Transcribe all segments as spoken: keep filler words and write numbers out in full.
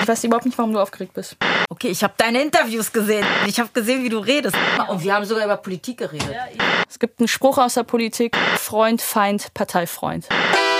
Ich weiß überhaupt nicht, warum du aufgeregt bist. Okay, ich habe deine Interviews gesehen. Ich habe gesehen, wie du redest. Und wir haben sogar über Politik geredet. Es gibt einen Spruch aus der Politik: Freund, Feind, Parteifreund.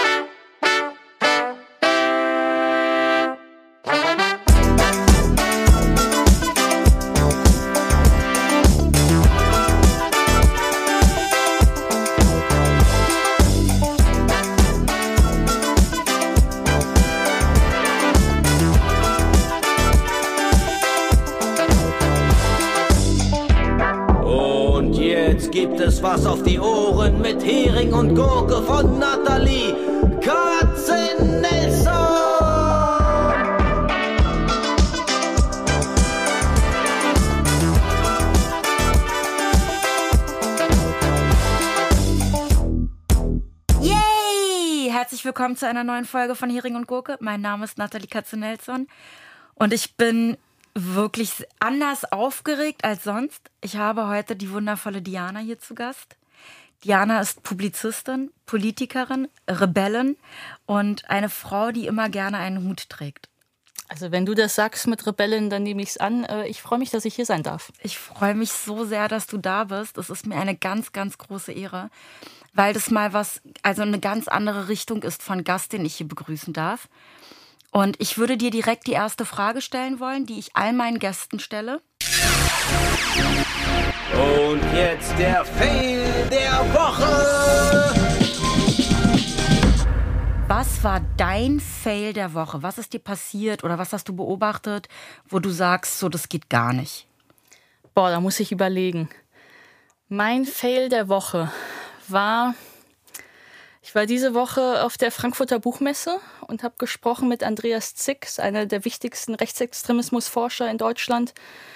Gibt es was auf die Ohren mit Hering und Gurke von Nathalie Katzenelson? Yay! Herzlich willkommen zu einer neuen Folge von Hering und Gurke. Mein Name ist Nathalie Katzenelson und ich bin wirklich anders aufgeregt als sonst. Ich habe heute die wundervolle Diana hier zu Gast. Diana ist Publizistin, Politikerin, Rebellin und eine Frau, die immer gerne einen Hut trägt. Also wenn du das sagst mit Rebellin, dann nehme ich es an. Ich freue mich, dass ich hier sein darf. Ich freue mich so sehr, dass du da bist. Es ist mir eine ganz, ganz große Ehre, weil das mal was, also eine ganz andere Richtung ist von Gast, den ich hier begrüßen darf. Und ich würde dir direkt die erste Frage stellen wollen, die ich all meinen Gästen stelle. Und jetzt der Fail der Woche. Was war dein Fail der Woche? Was ist dir passiert oder was hast du beobachtet, wo du sagst, so, das geht gar nicht? Boah, da muss ich überlegen. Mein Fail der Woche war... Ich war diese Woche auf der Frankfurter Buchmesse und habe gesprochen mit Andreas Zix, einer der wichtigsten Rechtsextremismusforscher in Deutschland.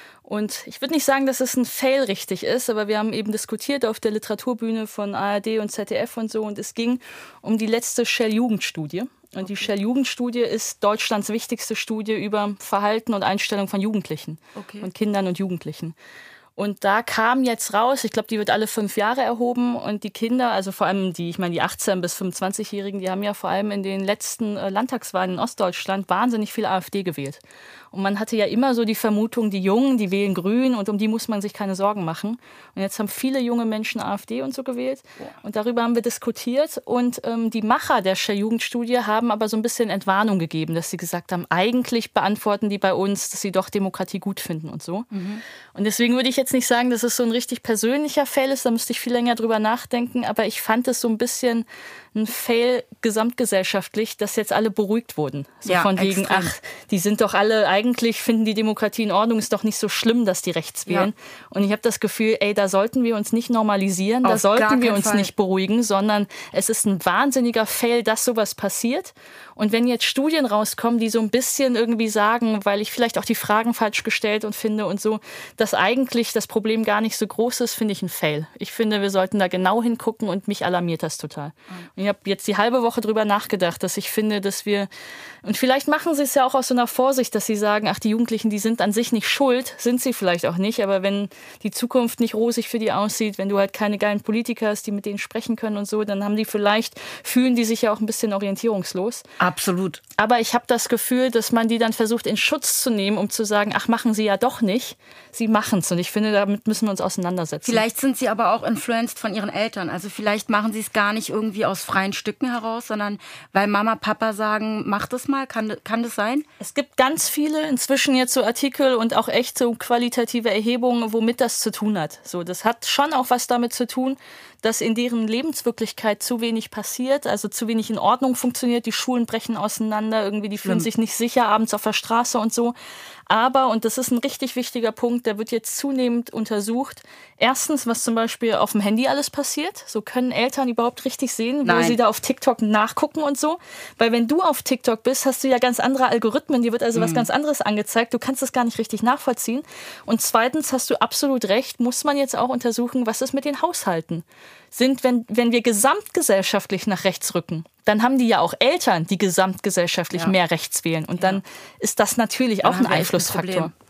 Und ich würde nicht sagen, dass es ein Fail richtig ist, aber wir haben eben diskutiert auf der Literaturbühne von A R D und Z D F und so. Und es ging um die letzte Shell-Jugendstudie. Und die Shell-Jugendstudie ist Deutschlands wichtigste Studie über Verhalten und Einstellung von Jugendlichen okay. und Kindern und Jugendlichen. Und da kam jetzt raus, ich glaube, die wird alle fünf Jahre erhoben und die Kinder, also vor allem die, ich meine die achtzehn- bis fünfundzwanzigjährigen, die haben ja vor allem in den letzten äh, Landtagswahlen in Ostdeutschland wahnsinnig viel AfD gewählt. Und man hatte ja immer so die Vermutung, die Jungen, die wählen Grün und um die muss man sich keine Sorgen machen. Und jetzt haben viele junge Menschen AfD und so gewählt. Ja. Und darüber haben wir diskutiert. Und ähm, die Macher der Shell-Jugendstudie haben aber so ein bisschen Entwarnung gegeben, dass sie gesagt haben, eigentlich beantworten die bei uns, dass sie doch Demokratie gut finden und so. Mhm. Und deswegen würde ich jetzt nicht sagen, dass es so ein richtig persönlicher Fail ist, da müsste ich viel länger drüber nachdenken. Aber ich fand es so ein bisschen ein Fail gesamtgesellschaftlich, dass jetzt alle beruhigt wurden. So ja, von wegen, extrem. Ach, die sind doch alle, eigentlich finden die Demokratie in Ordnung, ist doch nicht so schlimm, dass die rechts wählen. Ja. Und ich habe das Gefühl, ey, da sollten wir uns nicht normalisieren, Auf da sollten wir uns Fall. nicht beruhigen, sondern es ist ein wahnsinniger Fail, dass sowas passiert. Und wenn jetzt Studien rauskommen, die so ein bisschen irgendwie sagen, weil ich vielleicht auch die Fragen falsch gestellt und finde und so, dass eigentlich das Problem gar nicht so groß ist, finde ich ein Fail. Ich finde, wir sollten da genau hingucken und mich alarmiert das total. Mhm. Ich habe jetzt die halbe Woche drüber nachgedacht, dass ich finde, dass wir, und vielleicht machen sie es ja auch aus so einer Vorsicht, dass sie sagen, ach, die Jugendlichen, die sind an sich nicht schuld, sind sie vielleicht auch nicht, aber wenn die Zukunft nicht rosig für die aussieht, wenn du halt keine geilen Politiker hast, die mit denen sprechen können und so, dann haben die vielleicht, fühlen die sich ja auch ein bisschen orientierungslos. Absolut. Aber ich habe das Gefühl, dass man die dann versucht, in Schutz zu nehmen, um zu sagen, ach, machen sie ja doch nicht. Sie machen es. Und ich finde, damit müssen wir uns auseinandersetzen. Vielleicht sind sie aber auch influenced von ihren Eltern. Also vielleicht machen sie es gar nicht irgendwie aus freien Stücken heraus, sondern weil Mama, Papa sagen, mach das mal. Kann, kann das sein? Es gibt ganz viele inzwischen jetzt so Artikel und auch echt so qualitative Erhebungen, womit das zu tun hat. So, das hat schon auch was damit zu tun, dass in deren Lebenswirklichkeit zu wenig passiert, also zu wenig in Ordnung funktioniert. Die Schulen brechen auseinander, irgendwie die fühlen sich nicht sicher abends auf der Straße und so. Aber, und das ist ein richtig wichtiger Punkt, der wird jetzt zunehmend untersucht. Erstens, was zum Beispiel auf dem Handy alles passiert. So können Eltern überhaupt richtig sehen, wo Nein. sie da auf TikTok nachgucken und so. Weil wenn du auf TikTok bist, hast du ja ganz andere Algorithmen. Dir wird also mhm. was ganz anderes angezeigt. Du kannst das gar nicht richtig nachvollziehen. Und zweitens hast du absolut recht, muss man jetzt auch untersuchen, was ist mit den Haushalten. Sind, wenn, wenn wir gesamtgesellschaftlich nach rechts rücken, dann haben die ja auch Eltern, die gesamtgesellschaftlich ja. mehr rechts wählen. Und ja. dann ist das natürlich dann auch ein Einflussfaktor. Ein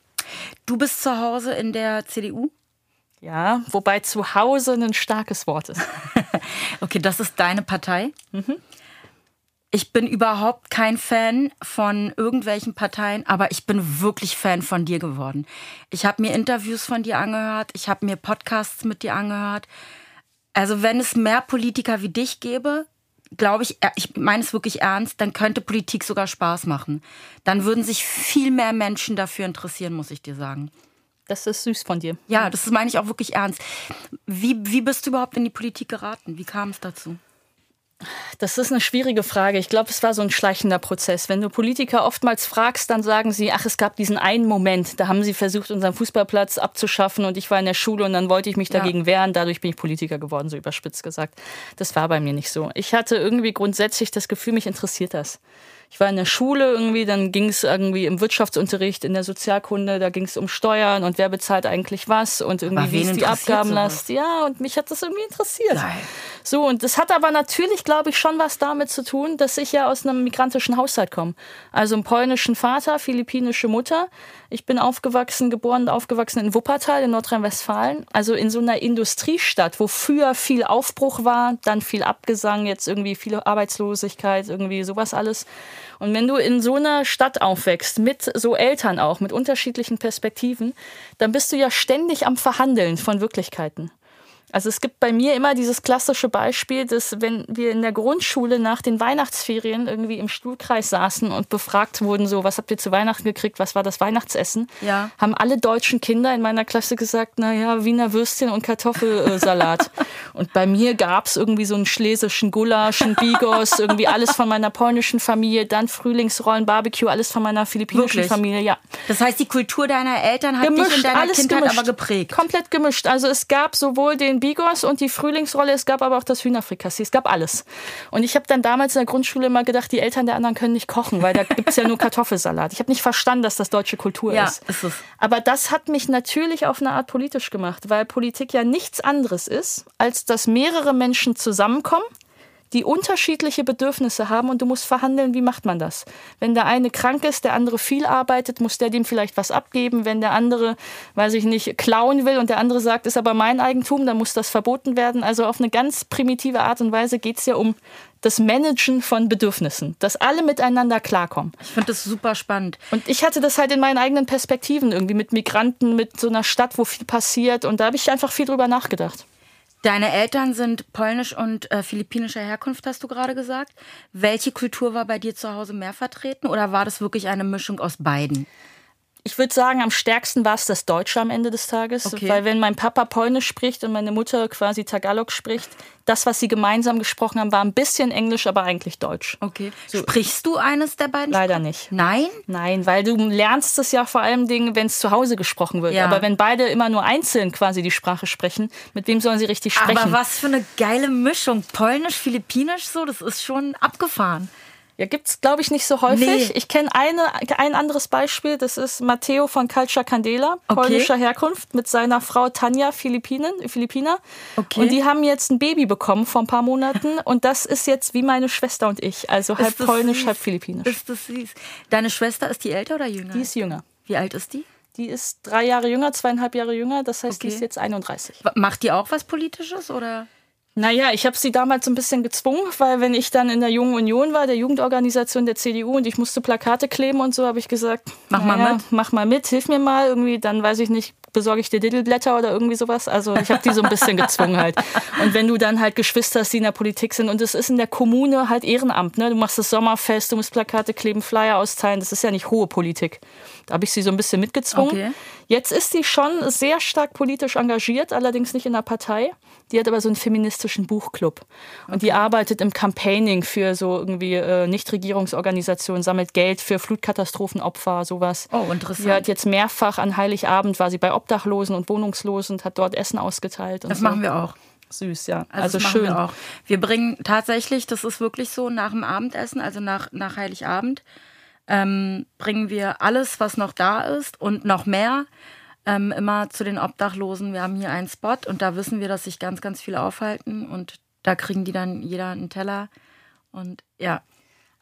du bist zu Hause in der C D U? Ja, wobei zu Hause ein starkes Wort ist. Okay, das ist deine Partei. Mhm. Ich bin überhaupt kein Fan von irgendwelchen Parteien, aber ich bin wirklich Fan von dir geworden. Ich habe mir Interviews von dir angehört, ich habe mir Podcasts mit dir angehört. Also wenn es mehr Politiker wie dich gäbe, glaube ich, ich meine es wirklich ernst, dann könnte Politik sogar Spaß machen. Dann würden sich viel mehr Menschen dafür interessieren, muss ich dir sagen. Das ist süß von dir. Ja, das meine ich auch wirklich ernst. Wie, wie bist du überhaupt in die Politik geraten? Wie kam es dazu? Das ist eine schwierige Frage. Ich glaube, es war so ein schleichender Prozess. Wenn du Politiker oftmals fragst, dann sagen sie, ach, es gab diesen einen Moment, da haben sie versucht, unseren Fußballplatz abzuschaffen und ich war in der Schule und dann wollte ich mich dagegen ja. wehren. Dadurch bin ich Politiker geworden, so überspitzt gesagt. Das war bei mir nicht so. Ich hatte irgendwie grundsätzlich das Gefühl, mich interessiert das. Ich war in der Schule irgendwie, dann ging es irgendwie im Wirtschaftsunterricht, in der Sozialkunde, da ging es um Steuern und wer bezahlt eigentlich was und irgendwie wie ist die Abgabenlast. Ja, und mich hat das irgendwie interessiert. Nein. So, und das hat aber natürlich, glaube ich, schon was damit zu tun, dass ich ja aus einem migrantischen Haushalt komme. Also einen polnischen Vater, philippinische Mutter. Ich bin aufgewachsen, geboren und aufgewachsen in Wuppertal in Nordrhein-Westfalen. Also in so einer Industriestadt, wo früher viel Aufbruch war, dann viel Abgesang, jetzt irgendwie viel Arbeitslosigkeit, irgendwie sowas alles. Und wenn du in so einer Stadt aufwächst, mit so Eltern auch, mit unterschiedlichen Perspektiven, dann bist du ja ständig am Verhandeln von Wirklichkeiten. Also es gibt bei mir immer dieses klassische Beispiel, dass wenn wir in der Grundschule nach den Weihnachtsferien irgendwie im Stuhlkreis saßen und befragt wurden, so, was habt ihr zu Weihnachten gekriegt, was war das Weihnachtsessen, ja. haben alle deutschen Kinder in meiner Klasse gesagt, naja, Wiener Würstchen und Kartoffelsalat. Und bei mir gab es irgendwie so einen schlesischen Gulasch, einen Bigos, irgendwie alles von meiner polnischen Familie, dann Frühlingsrollen, Barbecue, alles von meiner philippinischen Wirklich? Familie. Ja. Das heißt, die Kultur deiner Eltern hat gemischt, dich in deiner alles Kindheit gemischt, aber geprägt. Komplett gemischt. Also es gab sowohl den Bigos und die Frühlingsrolle, es gab aber auch das Hühnerfrikassee, es gab alles. Und ich habe dann damals in der Grundschule immer gedacht, die Eltern der anderen können nicht kochen, weil da gibt es ja nur Kartoffelsalat. Ich habe nicht verstanden, dass das deutsche Kultur ja, ist. ist es. Aber das hat mich natürlich auf eine Art politisch gemacht, weil Politik ja nichts anderes ist, als dass mehrere Menschen zusammenkommen, die unterschiedliche Bedürfnisse haben und du musst verhandeln, wie macht man das? Wenn der eine krank ist, der andere viel arbeitet, muss der dem vielleicht was abgeben. Wenn der andere, weiß ich nicht, klauen will und der andere sagt, ist aber mein Eigentum, dann muss das verboten werden. Also auf eine ganz primitive Art und Weise geht es ja um das Managen von Bedürfnissen, dass alle miteinander klarkommen. Ich finde das super spannend. Und ich hatte das halt in meinen eigenen Perspektiven irgendwie mit Migranten, mit so einer Stadt, wo viel passiert und da habe ich einfach viel drüber nachgedacht. Deine Eltern sind polnisch und äh, philippinischer Herkunft, hast du gerade gesagt. Welche Kultur war bei dir zu Hause mehr vertreten oder war das wirklich eine Mischung aus beiden? Ich würde sagen, am stärksten war es das Deutsche am Ende des Tages. Okay. Weil wenn mein Papa Polnisch spricht und meine Mutter quasi Tagalog spricht, das, was sie gemeinsam gesprochen haben, war ein bisschen Englisch, aber eigentlich Deutsch. Okay. So. Sprichst du eines der beiden? Leider nicht. Nein? Nein, weil du lernst es ja vor allem, wenn es zu Hause gesprochen wird. Ja. Aber wenn beide immer nur einzeln quasi die Sprache sprechen, mit wem sollen sie richtig sprechen? Aber was für eine geile Mischung. Polnisch, Philippinisch, so, das ist schon abgefahren. Ja, gibt's, glaube ich, nicht so häufig. Nee. Ich kenne eine, ein anderes Beispiel, das ist Matteo von Calcia Candela, okay. polnischer Herkunft, mit seiner Frau Tanja, Philippinen, Philippiner. Okay. Und die haben jetzt ein Baby bekommen vor ein paar Monaten und das ist jetzt wie meine Schwester und ich, also halb polnisch, süß? halb philippinisch. Ist das süß. Deine Schwester, ist die älter oder jünger? Die ist jünger. Wie alt ist die? Die ist drei Jahre jünger, zweieinhalb Jahre jünger, das heißt, okay. die ist jetzt einunddreißig. Macht die auch was Politisches, oder? Naja, ich habe sie damals ein bisschen gezwungen, weil wenn ich dann in der Jungen Union war, der Jugendorganisation der C D U und ich musste Plakate kleben und so, habe ich gesagt, mach mal naja, mit, mach mal mit, hilf mir mal irgendwie, dann weiß ich nicht, besorge ich dir Diddleblätter oder irgendwie sowas. Also ich habe die so ein bisschen gezwungen halt. Und wenn du dann halt Geschwister hast, die in der Politik sind und es ist in der Kommune halt Ehrenamt, ne? Du machst das Sommerfest, du musst Plakate kleben, Flyer austeilen, das ist ja nicht hohe Politik. Da habe ich sie so ein bisschen mitgezwungen. Okay. Jetzt ist sie schon sehr stark politisch engagiert, allerdings nicht in der Partei. Die hat aber so einen feministischen Buchclub. Und okay. die arbeitet im Campaigning für so irgendwie äh, Nichtregierungsorganisationen, sammelt Geld für Flutkatastrophenopfer, sowas. Oh, interessant. Die hat jetzt mehrfach an Heiligabend, war sie bei Obdachlosen und Wohnungslosen und hat dort Essen ausgeteilt. Und das so. machen wir auch. Süß, ja. Also, also schön. Wir, auch. wir bringen tatsächlich, das ist wirklich so, nach dem Abendessen, also nach, nach Heiligabend, ähm, bringen wir alles, was noch da ist und noch mehr, ähm, immer zu den Obdachlosen. Wir haben hier einen Spot und da wissen wir, dass sich ganz, ganz viele aufhalten und da kriegen die dann jeder einen Teller und ja.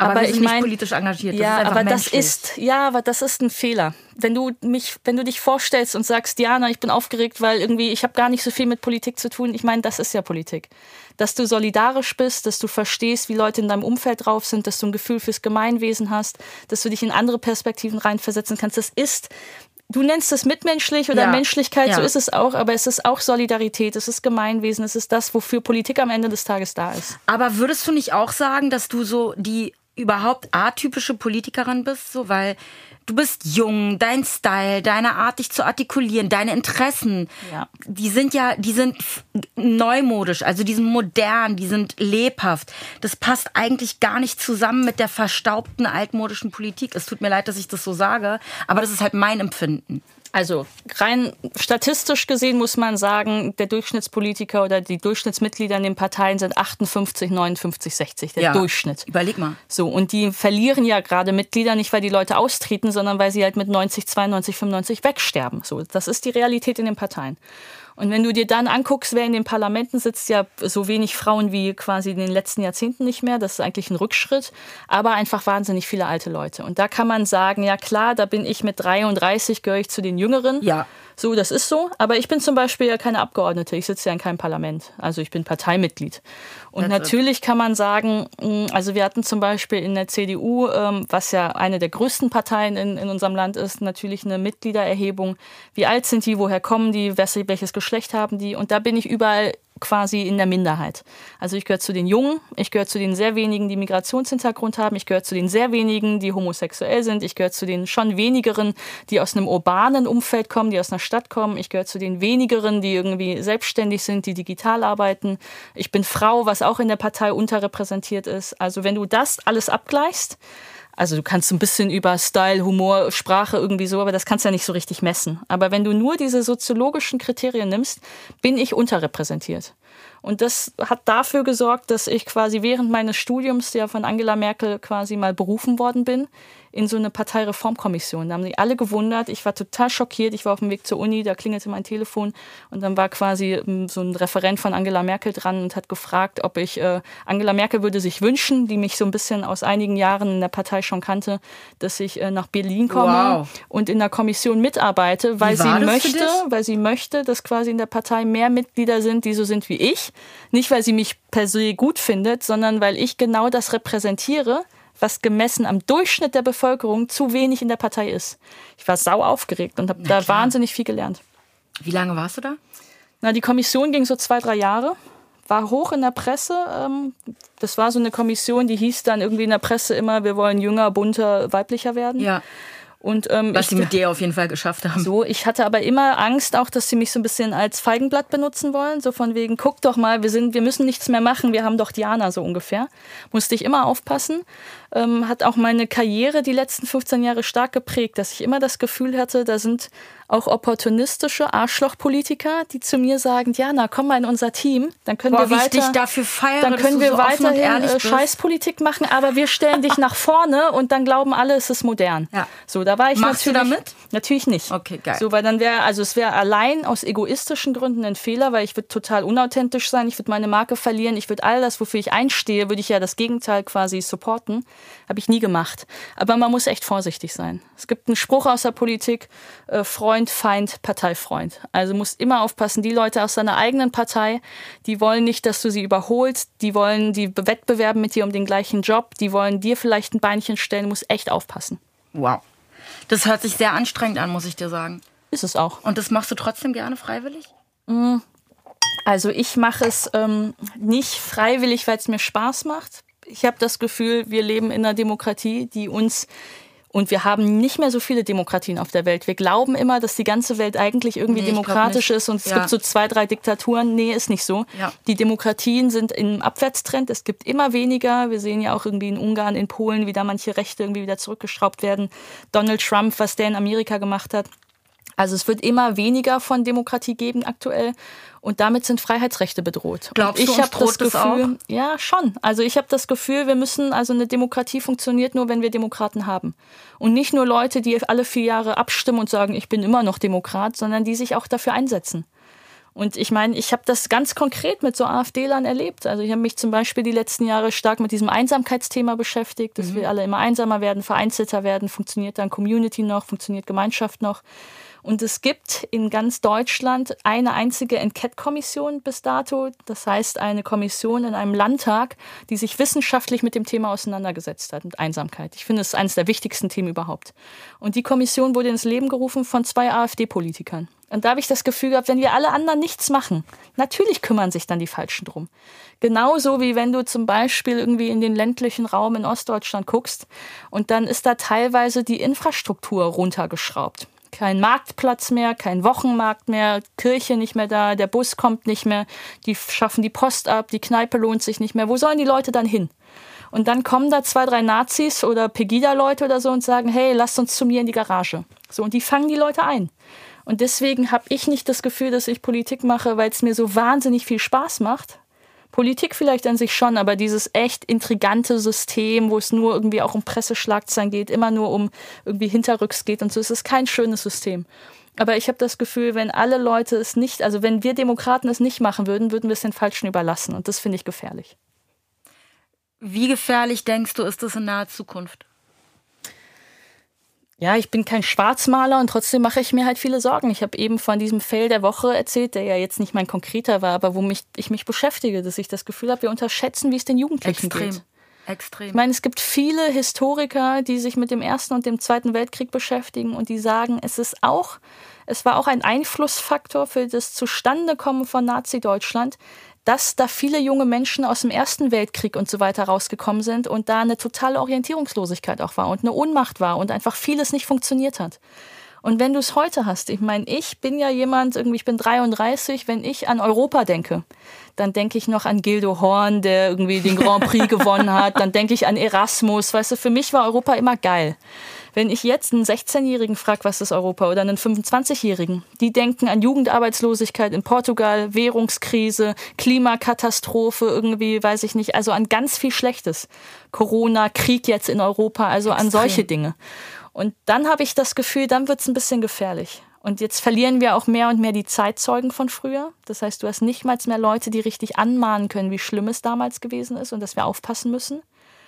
Aber, aber wir ich sind mein, nicht politisch engagiert. Das ja, ist einfach aber menschlich. das ist, ja, aber das ist ein Fehler. Wenn du mich, wenn du dich vorstellst und sagst, Diana, ich bin aufgeregt, weil irgendwie ich habe gar nicht so viel mit Politik zu tun. Ich meine, das ist ja Politik. Dass du solidarisch bist, dass du verstehst, wie Leute in deinem Umfeld drauf sind, dass du ein Gefühl fürs Gemeinwesen hast, dass du dich in andere Perspektiven reinversetzen kannst. Das ist, du nennst es mitmenschlich oder ja. Menschlichkeit, ja. so ist es auch, aber es ist auch Solidarität, es ist Gemeinwesen, es ist das, wofür Politik am Ende des Tages da ist. Aber würdest du nicht auch sagen, dass du so die überhaupt atypische Politikerin bist, so, weil du bist jung, dein Style, deine Art, dich zu artikulieren, deine Interessen, ja. die sind ja, die sind neumodisch, also die sind modern, die sind lebhaft. Das passt eigentlich gar nicht zusammen mit der verstaubten, altmodischen Politik. Es tut mir leid, dass ich das so sage, aber das ist halt mein Empfinden. Also rein statistisch gesehen muss man sagen, der Durchschnittspolitiker oder die Durchschnittsmitglieder in den Parteien sind achtundfünfzig, neunundfünfzig, sechzig, der ja. Durchschnitt. Überleg mal. So, und die verlieren ja gerade Mitglieder nicht, weil die Leute austreten, sondern weil sie halt mit neunzig, zweiundneunzig, fünfundneunzig wegsterben. So, das ist die Realität in den Parteien. Und wenn du dir dann anguckst, wer in den Parlamenten sitzt, ja so wenig Frauen wie quasi in den letzten Jahrzehnten nicht mehr. Das ist eigentlich ein Rückschritt, aber einfach wahnsinnig viele alte Leute. Und da kann man sagen, ja klar, da bin ich mit dreiunddreißig, gehöre ich zu den Jüngeren. Ja. So, das ist so. Aber ich bin zum Beispiel ja keine Abgeordnete. Ich sitze ja in keinem Parlament. Also ich bin Parteimitglied. Und That's natürlich it. Kann man sagen, also wir hatten zum Beispiel in der C D U, was ja eine der größten Parteien in, in unserem Land ist, natürlich eine Mitgliedererhebung. Wie alt sind die, woher kommen die, welches Geschlecht haben die? Und da bin ich überall quasi in der Minderheit. Also ich gehöre zu den Jungen, ich gehöre zu den sehr wenigen, die Migrationshintergrund haben, ich gehöre zu den sehr wenigen, die homosexuell sind, ich gehöre zu den schon wenigeren, die aus einem urbanen Umfeld kommen, die aus einer Stadt kommen, ich gehöre zu den wenigeren, die irgendwie selbstständig sind, die digital arbeiten. Ich bin Frau, was auch in der Partei unterrepräsentiert ist. Also wenn du das alles abgleichst, also du kannst so ein bisschen über Style, Humor, Sprache irgendwie so, aber das kannst du ja nicht so richtig messen. Aber wenn du nur diese soziologischen Kriterien nimmst, bin ich unterrepräsentiert. Und das hat dafür gesorgt, dass ich quasi während meines Studiums, ja von Angela Merkel quasi mal berufen worden bin, in so eine Parteireformkommission. Da haben sie alle gewundert. Ich war total schockiert. Ich war auf dem Weg zur Uni, da klingelte mein Telefon und dann war quasi so ein Referent von Angela Merkel dran und hat gefragt, ob ich, äh, Angela Merkel würde sich wünschen, die mich so ein bisschen aus einigen Jahren in der Partei schon kannte, dass ich äh, nach Berlin komme wow. und in der Kommission mitarbeite, weil sie möchte, weil sie möchte, dass quasi in der Partei mehr Mitglieder sind, die so sind wie ich. Nicht, weil sie mich per se gut findet, sondern weil ich genau das repräsentiere, was gemessen am Durchschnitt der Bevölkerung zu wenig in der Partei ist. Ich war sau aufgeregt und habe da wahnsinnig viel gelernt. Wie lange warst du da? Na, die Kommission ging so zwei, drei Jahre, war hoch in der Presse. Das war so eine Kommission, die hieß dann irgendwie in der Presse immer, wir wollen jünger, bunter, weiblicher werden. Ja. Und, ähm, was ich, sie mit dir auf jeden Fall geschafft haben. So, ich hatte aber immer Angst auch, dass sie mich so ein bisschen als Feigenblatt benutzen wollen. So von wegen, guck doch mal, wir sind, wir müssen nichts mehr machen, wir haben doch Diana so ungefähr. Musste ich immer aufpassen. Ähm, hat auch meine Karriere die letzten fünfzehn Jahre stark geprägt, dass ich immer das Gefühl hatte, da sind auch opportunistische Arschlochpolitiker, die zu mir sagen, Diana, komm mal in unser Team, dann können Boah, wir weiter, wie ich dich dafür feiere, dann können dass wir du so weiterhin ehrlich äh, Scheißpolitik machen, aber wir stellen dich nach vorne und dann glauben alle, es ist modern. Ja. So, da war ich Machst natürlich, du damit? Natürlich nicht. Okay, geil. So, weil dann wäre, also es wäre allein aus egoistischen Gründen ein Fehler, weil ich würde total unauthentisch sein, ich würde meine Marke verlieren, ich würde all das, wofür ich einstehe, würde ich ja das Gegenteil quasi supporten. Habe ich nie gemacht. Aber man muss echt vorsichtig sein. Es gibt einen Spruch aus der Politik, äh, Freund, Feind, Parteifreund. Also musst immer aufpassen, die Leute aus deiner eigenen Partei, die wollen nicht, dass du sie überholst, die wollen, die wettbewerben mit dir um den gleichen Job, die wollen dir vielleicht ein Beinchen stellen, du musst echt aufpassen. Wow. Das hört sich sehr anstrengend an, muss ich dir sagen. Ist es auch. Und das machst du trotzdem gerne freiwillig? Also ich mache es ähm, nicht freiwillig, weil es mir Spaß macht. Ich habe das Gefühl, wir leben in einer Demokratie, die uns, und wir haben nicht mehr so viele Demokratien auf der Welt. Wir glauben immer, dass die ganze Welt eigentlich irgendwie nee, demokratisch ist und es ja. gibt so zwei, drei Diktaturen. Nee, ist nicht so. Ja. Die Demokratien sind im Abwärtstrend. Es gibt immer weniger. Wir sehen ja auch irgendwie in Ungarn, in Polen, wie da manche Rechte irgendwie wieder zurückgeschraubt werden. Donald Trump, was der in Amerika gemacht hat. Also es wird immer weniger von Demokratie geben aktuell und damit sind Freiheitsrechte bedroht. Glaubst du, ich habe das das Gefühl, auch? Ja, schon. Also ich habe das Gefühl, wir müssen, also eine Demokratie funktioniert nur, wenn wir Demokraten haben. Und nicht nur Leute, die alle vier Jahre abstimmen und sagen, ich bin immer noch Demokrat, sondern die sich auch dafür einsetzen. Und ich meine, ich habe das ganz konkret mit so AfDlern erlebt. Also ich habe mich zum Beispiel die letzten Jahre stark mit diesem Einsamkeitsthema beschäftigt, dass mhm. wir alle immer einsamer werden, vereinzelter werden. Funktioniert dann Community noch, funktioniert Gemeinschaft noch? Und es gibt in ganz Deutschland eine einzige Enquete-Kommission bis dato. Das heißt, eine Kommission in einem Landtag, die sich wissenschaftlich mit dem Thema auseinandergesetzt hat, mit Einsamkeit. Ich finde, es ist eines der wichtigsten Themen überhaupt. Und die Kommission wurde ins Leben gerufen von zwei AfD-Politikern. Und da habe ich das Gefühl gehabt, wenn wir alle anderen nichts machen, natürlich kümmern sich dann die Falschen drum. Genauso wie wenn du zum Beispiel irgendwie in den ländlichen Raum in Ostdeutschland guckst und dann ist da teilweise die Infrastruktur runtergeschraubt. Kein Marktplatz mehr, kein Wochenmarkt mehr, Kirche nicht mehr da, der Bus kommt nicht mehr, die schaffen die Post ab, die Kneipe lohnt sich nicht mehr. Wo sollen die Leute dann hin? Und dann kommen da zwei, drei Nazis oder Pegida-Leute oder so und sagen, hey, lasst uns zu mir in die Garage. So, und die fangen die Leute ein. Und deswegen habe ich nicht das Gefühl, dass ich Politik mache, weil es mir so wahnsinnig viel Spaß macht. Politik vielleicht an sich schon, aber dieses echt intrigante System, wo es nur irgendwie auch um Presseschlagzeilen geht, immer nur um irgendwie Hinterrücks geht und so, es ist kein schönes System. Aber ich habe das Gefühl, wenn alle Leute es nicht, also wenn wir Demokraten es nicht machen würden, würden wir es den Falschen überlassen und das finde ich gefährlich. Wie gefährlich denkst du, ist das in naher Zukunft? Ja, ich bin kein Schwarzmaler und trotzdem mache ich mir halt viele Sorgen. Ich habe eben von diesem Fail der Woche erzählt, der ja jetzt nicht mein konkreter war, aber wo mich, ich mich beschäftige, dass ich das Gefühl habe, wir unterschätzen, wie es den Jugendlichen Extrem. geht. Extrem. Ich meine, es gibt viele Historiker, die sich mit dem Ersten und dem Zweiten Weltkrieg beschäftigen und die sagen, es ist auch, es war auch ein Einflussfaktor für das Zustandekommen von Nazi-Deutschland, dass da viele junge Menschen aus dem Ersten Weltkrieg und so weiter rausgekommen sind und da eine totale Orientierungslosigkeit auch war und eine Ohnmacht war und einfach vieles nicht funktioniert hat. Und wenn du es heute hast, ich meine, ich bin ja jemand, irgendwie, ich bin dreiunddreißig, wenn ich an Europa denke, dann denke ich noch an Gildo Horn, der irgendwie den Grand Prix gewonnen hat, dann denke ich an Erasmus, weißt du, für mich war Europa immer geil. Wenn ich jetzt einen sechzehnjährigen frage, was ist Europa, oder einen fünfundzwanzigjährigen, die denken an Jugendarbeitslosigkeit in Portugal, Währungskrise, Klimakatastrophe, irgendwie, weiß ich nicht, also an ganz viel Schlechtes. Corona, Krieg jetzt in Europa, also Extrem. An solche Dinge. Und dann habe ich das Gefühl, dann wird es ein bisschen gefährlich. Und jetzt verlieren wir auch mehr und mehr die Zeitzeugen von früher. Das heißt, du hast nicht mal mehr Leute, die richtig anmahnen können, wie schlimm es damals gewesen ist und dass wir aufpassen müssen.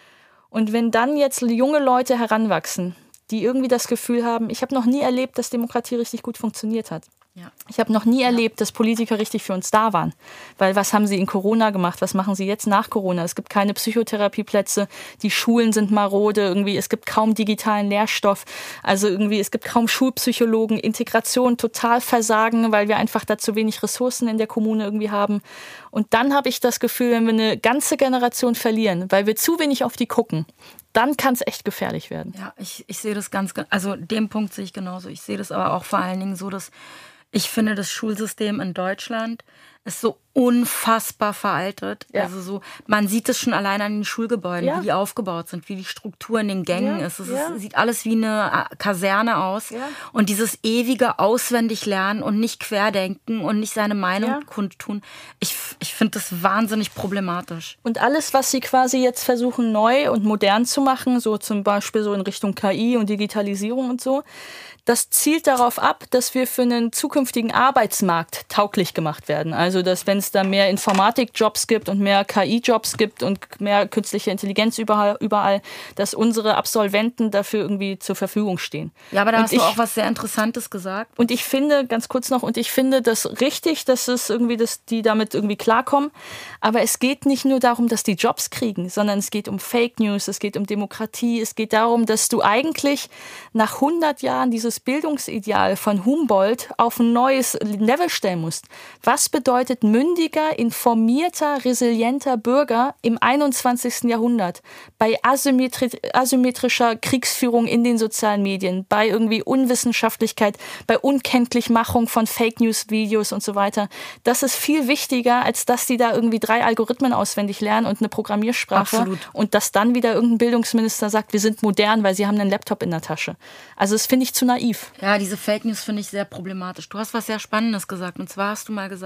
Und wenn dann jetzt junge Leute heranwachsen, die irgendwie das Gefühl haben, ich habe noch nie erlebt, dass Demokratie richtig gut funktioniert hat. Ja. Ich habe noch nie ja. erlebt, dass Politiker richtig für uns da waren. Weil was haben sie in Corona gemacht? Was machen sie jetzt nach Corona? Es gibt keine Psychotherapieplätze, die Schulen sind marode, irgendwie, es gibt kaum digitalen Lehrstoff, also irgendwie, es gibt kaum Schulpsychologen, Integration total versagen, weil wir einfach da zu wenig Ressourcen in der Kommune irgendwie haben. Und dann habe ich das Gefühl, wenn wir eine ganze Generation verlieren, weil wir zu wenig auf die gucken, dann kann es echt gefährlich werden. Ja, ich, ich sehe das ganz, also den Punkt sehe ich genauso. Ich sehe das aber auch vor allen Dingen so, dass ich finde, das Schulsystem in Deutschland ist so unfassbar veraltet. Ja. Also so, man sieht es schon allein an den Schulgebäuden, ja. wie die aufgebaut sind, wie die Struktur in den Gängen ja. ist. Es ja. ist, sieht alles wie eine Kaserne aus. Ja. Und dieses ewige Auswendiglernen und nicht querdenken und nicht seine Meinung ja. kundtun, ich, ich finde das wahnsinnig problematisch. Und alles, was sie quasi jetzt versuchen, neu und modern zu machen, so zum Beispiel so in Richtung K I und Digitalisierung und so, das zielt darauf ab, dass wir für einen zukünftigen Arbeitsmarkt tauglich gemacht werden. Also, dass wenn es da mehr Informatikjobs gibt und mehr K I-Jobs gibt und mehr künstliche Intelligenz überall, überall, dass unsere Absolventen dafür irgendwie zur Verfügung stehen. Ja, aber da und hast ich, du auch was sehr Interessantes gesagt. Und ich finde, ganz kurz noch, und ich finde das richtig, dass es irgendwie, dass die damit irgendwie klarkommen. Aber es geht nicht nur darum, dass die Jobs kriegen, sondern es geht um Fake News, es geht um Demokratie, es geht darum, dass du eigentlich nach hundert Jahren dieses Bildungsideal von Humboldt auf ein neues Level stellen musst. Was bedeutet mündiger, informierter, resilienter Bürger im einundzwanzigsten Jahrhundert bei asymmetri- asymmetrischer Kriegsführung in den sozialen Medien, bei irgendwie Unwissenschaftlichkeit, bei Unkenntlichmachung von Fake-News-Videos und so weiter. Das ist viel wichtiger, als dass die da irgendwie drei Algorithmen auswendig lernen und eine Programmiersprache. Absolut. Und dass dann wieder irgendein Bildungsminister sagt, wir sind modern, weil sie haben einen Laptop in der Tasche. Also das finde ich zu naiv. Ja, diese Fake News finde ich sehr problematisch. Du hast was sehr Spannendes gesagt. Und zwar hast du mal gesagt,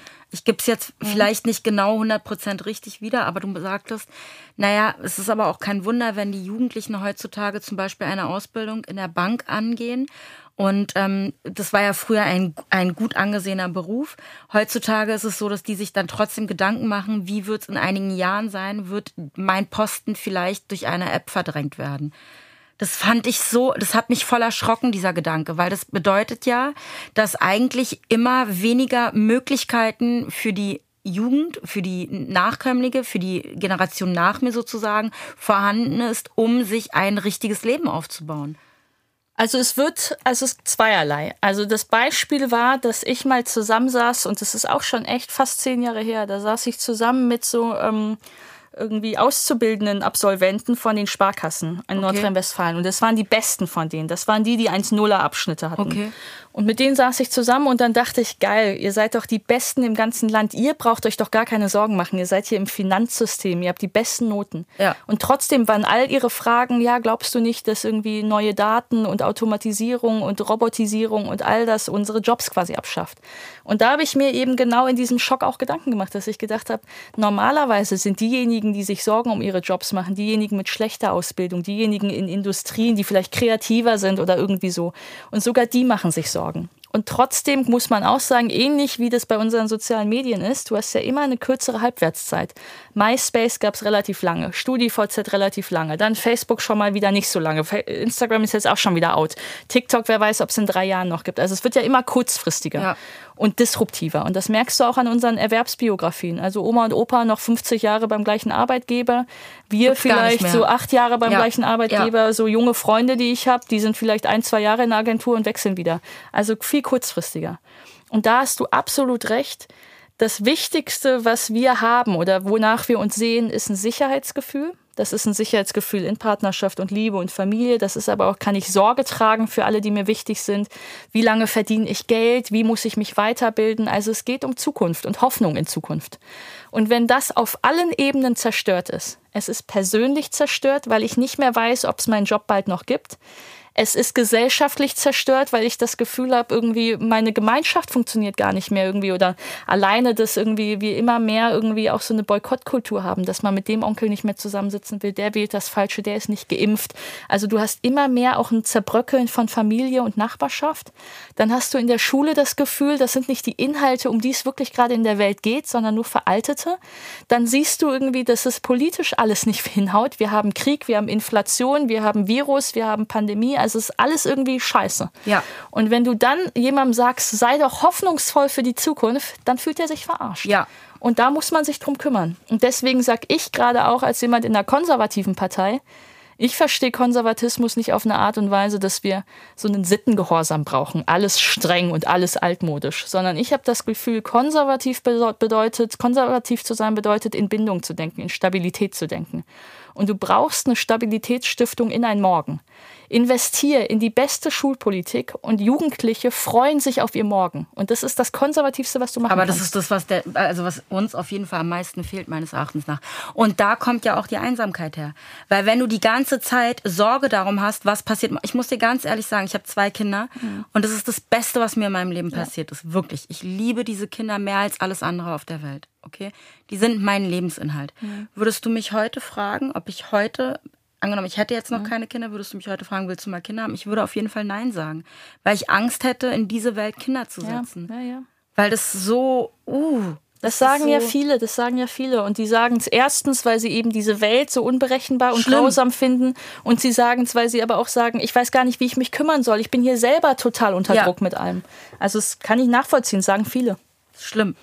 Ich gebe es jetzt mhm. vielleicht nicht genau hundert Prozent richtig wieder, aber du sagtest, naja, es ist aber auch kein Wunder, wenn die Jugendlichen heutzutage zum Beispiel eine Ausbildung in der Bank angehen. Und ähm, das war ja früher ein, ein gut angesehener Beruf. Heutzutage ist es so, dass die sich dann trotzdem Gedanken machen, wie wird es in einigen Jahren sein, wird mein Posten vielleicht durch eine App verdrängt werden. Das fand ich so, das hat mich voll erschrocken, dieser Gedanke, weil das bedeutet ja, dass eigentlich immer weniger Möglichkeiten für die Jugend, für die Nachkömmlinge, für die Generation nach mir sozusagen vorhanden ist, um sich ein richtiges Leben aufzubauen. Also es wird, also es ist zweierlei. Also das Beispiel war, dass ich mal zusammensaß, und das ist auch schon echt fast zehn Jahre her, da saß ich zusammen mit so ähm, irgendwie auszubildenden Absolventen von den Sparkassen in okay. Nordrhein-Westfalen. Und das waren die besten von denen. Das waren die, die eins Komma nuller Abschnitte hatten. Okay. Und mit denen saß ich zusammen und dann dachte ich, geil, ihr seid doch die Besten im ganzen Land. Ihr braucht euch doch gar keine Sorgen machen. Ihr seid hier im Finanzsystem. Ihr habt die besten Noten. Ja. Und trotzdem waren all ihre Fragen, ja, glaubst du nicht, dass irgendwie neue Daten und Automatisierung und Robotisierung und all das unsere Jobs quasi abschafft? Und da habe ich mir eben genau in diesem Schock auch Gedanken gemacht, dass ich gedacht habe, normalerweise sind diejenigen, die sich Sorgen um ihre Jobs machen, diejenigen mit schlechter Ausbildung, diejenigen in Industrien, die vielleicht kreativer sind oder irgendwie so. Und sogar die machen sich Sorgen. Und trotzdem muss man auch sagen, ähnlich wie das bei unseren sozialen Medien ist, du hast ja immer eine kürzere Halbwertszeit. MySpace gab es relativ lange, StudiVZ relativ lange, dann Facebook schon mal wieder nicht so lange. Instagram ist jetzt auch schon wieder out. TikTok, wer weiß, ob es in drei Jahren noch gibt. Also es wird ja immer kurzfristiger. Ja. Und disruptiver. Und das merkst du auch an unseren Erwerbsbiografien. Also Oma und Opa noch fünfzig Jahre beim gleichen Arbeitgeber, wir Gibt's vielleicht so acht Jahre beim ja. gleichen Arbeitgeber, ja. so junge Freunde, die ich habe, die sind vielleicht ein, zwei Jahre in der Agentur und wechseln wieder. Also viel kurzfristiger. Und da hast du absolut recht. Das Wichtigste, was wir haben oder wonach wir uns sehen, ist ein Sicherheitsgefühl. Das ist ein Sicherheitsgefühl in Partnerschaft und Liebe und Familie. Das ist aber auch, kann ich Sorge tragen für alle, die mir wichtig sind. Wie lange verdiene ich Geld? Wie muss ich mich weiterbilden? Also es geht um Zukunft und Hoffnung in Zukunft. Und wenn das auf allen Ebenen zerstört ist, es ist persönlich zerstört, weil ich nicht mehr weiß, ob es meinen Job bald noch gibt. Es ist gesellschaftlich zerstört, weil ich das Gefühl habe, irgendwie meine Gemeinschaft funktioniert gar nicht mehr irgendwie oder alleine, dass irgendwie wir immer mehr irgendwie auch so eine Boykottkultur haben, dass man mit dem Onkel nicht mehr zusammensitzen will, der wählt das Falsche, der ist nicht geimpft. Also du hast immer mehr auch ein Zerbröckeln von Familie und Nachbarschaft. Dann hast du in der Schule das Gefühl, das sind nicht die Inhalte, um die es wirklich gerade in der Welt geht, sondern nur veraltete. Dann siehst du irgendwie, dass es politisch alles nicht hinhaut. Wir haben Krieg, wir haben Inflation, wir haben Virus, wir haben Pandemie. Also es ist alles irgendwie scheiße. Ja. Und wenn du dann jemandem sagst, sei doch hoffnungsvoll für die Zukunft, dann fühlt er sich verarscht. Ja. Und da muss man sich drum kümmern. Und deswegen sage ich gerade auch als jemand in einer konservativen Partei, ich verstehe Konservatismus nicht auf eine Art und Weise, dass wir so einen Sittengehorsam brauchen, alles streng und alles altmodisch, sondern ich habe das Gefühl, konservativ bedeutet, konservativ zu sein bedeutet, in Bindung zu denken, in Stabilität zu denken. Und du brauchst eine Stabilitätsstiftung in ein Morgen. Investier in die beste Schulpolitik und Jugendliche freuen sich auf ihr Morgen. Und das ist das Konservativste, was du machen Aber das kannst. ist das, was, der, also was uns auf jeden Fall am meisten fehlt, meines Erachtens nach. Und da kommt ja auch die Einsamkeit her. Weil wenn du die ganze Zeit Sorge darum hast, was passiert. Ich muss dir ganz ehrlich sagen, ich habe zwei Kinder. Mhm. Und das ist das Beste, was mir in meinem Leben passiert ist. Wirklich. Ich liebe diese Kinder mehr als alles andere auf der Welt. Okay? Die sind mein Lebensinhalt. Mhm. Würdest du mich heute fragen, ob ich heute... Angenommen, ich hätte jetzt noch mhm. keine Kinder, würdest du mich heute fragen, willst du mal Kinder haben? Ich würde auf jeden Fall Nein sagen, weil ich Angst hätte, in diese Welt Kinder zu setzen. Ja, ja, ja. Weil das so, uh. Das, das sagen so ja viele, das sagen ja viele. Und die sagen es erstens, weil sie eben diese Welt so unberechenbar und Schlimm. grausam finden. Und sie sagen es, weil sie aber auch sagen, ich weiß gar nicht, wie ich mich kümmern soll. Ich bin hier selber total unter ja. Druck mit allem. Also das kann ich nachvollziehen, sagen viele. Schlimm.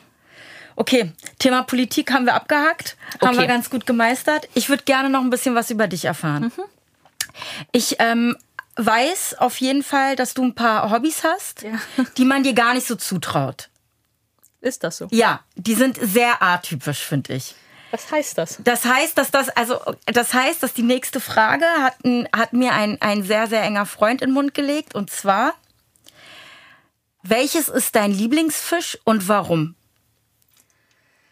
Okay, Thema Politik haben wir abgehakt, okay. haben wir ganz gut gemeistert. Ich würde gerne noch ein bisschen was über dich erfahren. Mhm. Ich ähm, weiß auf jeden Fall, dass du ein paar Hobbys hast, ja. die man dir gar nicht so zutraut. Ist das so? Ja, die sind sehr atypisch, finde ich. Was heißt das? Das heißt, dass das, also, das heißt, dass die nächste Frage hat, hat mir ein, ein sehr, sehr enger Freund in den Mund gelegt. Und zwar, welches ist dein Lieblingsfisch und warum?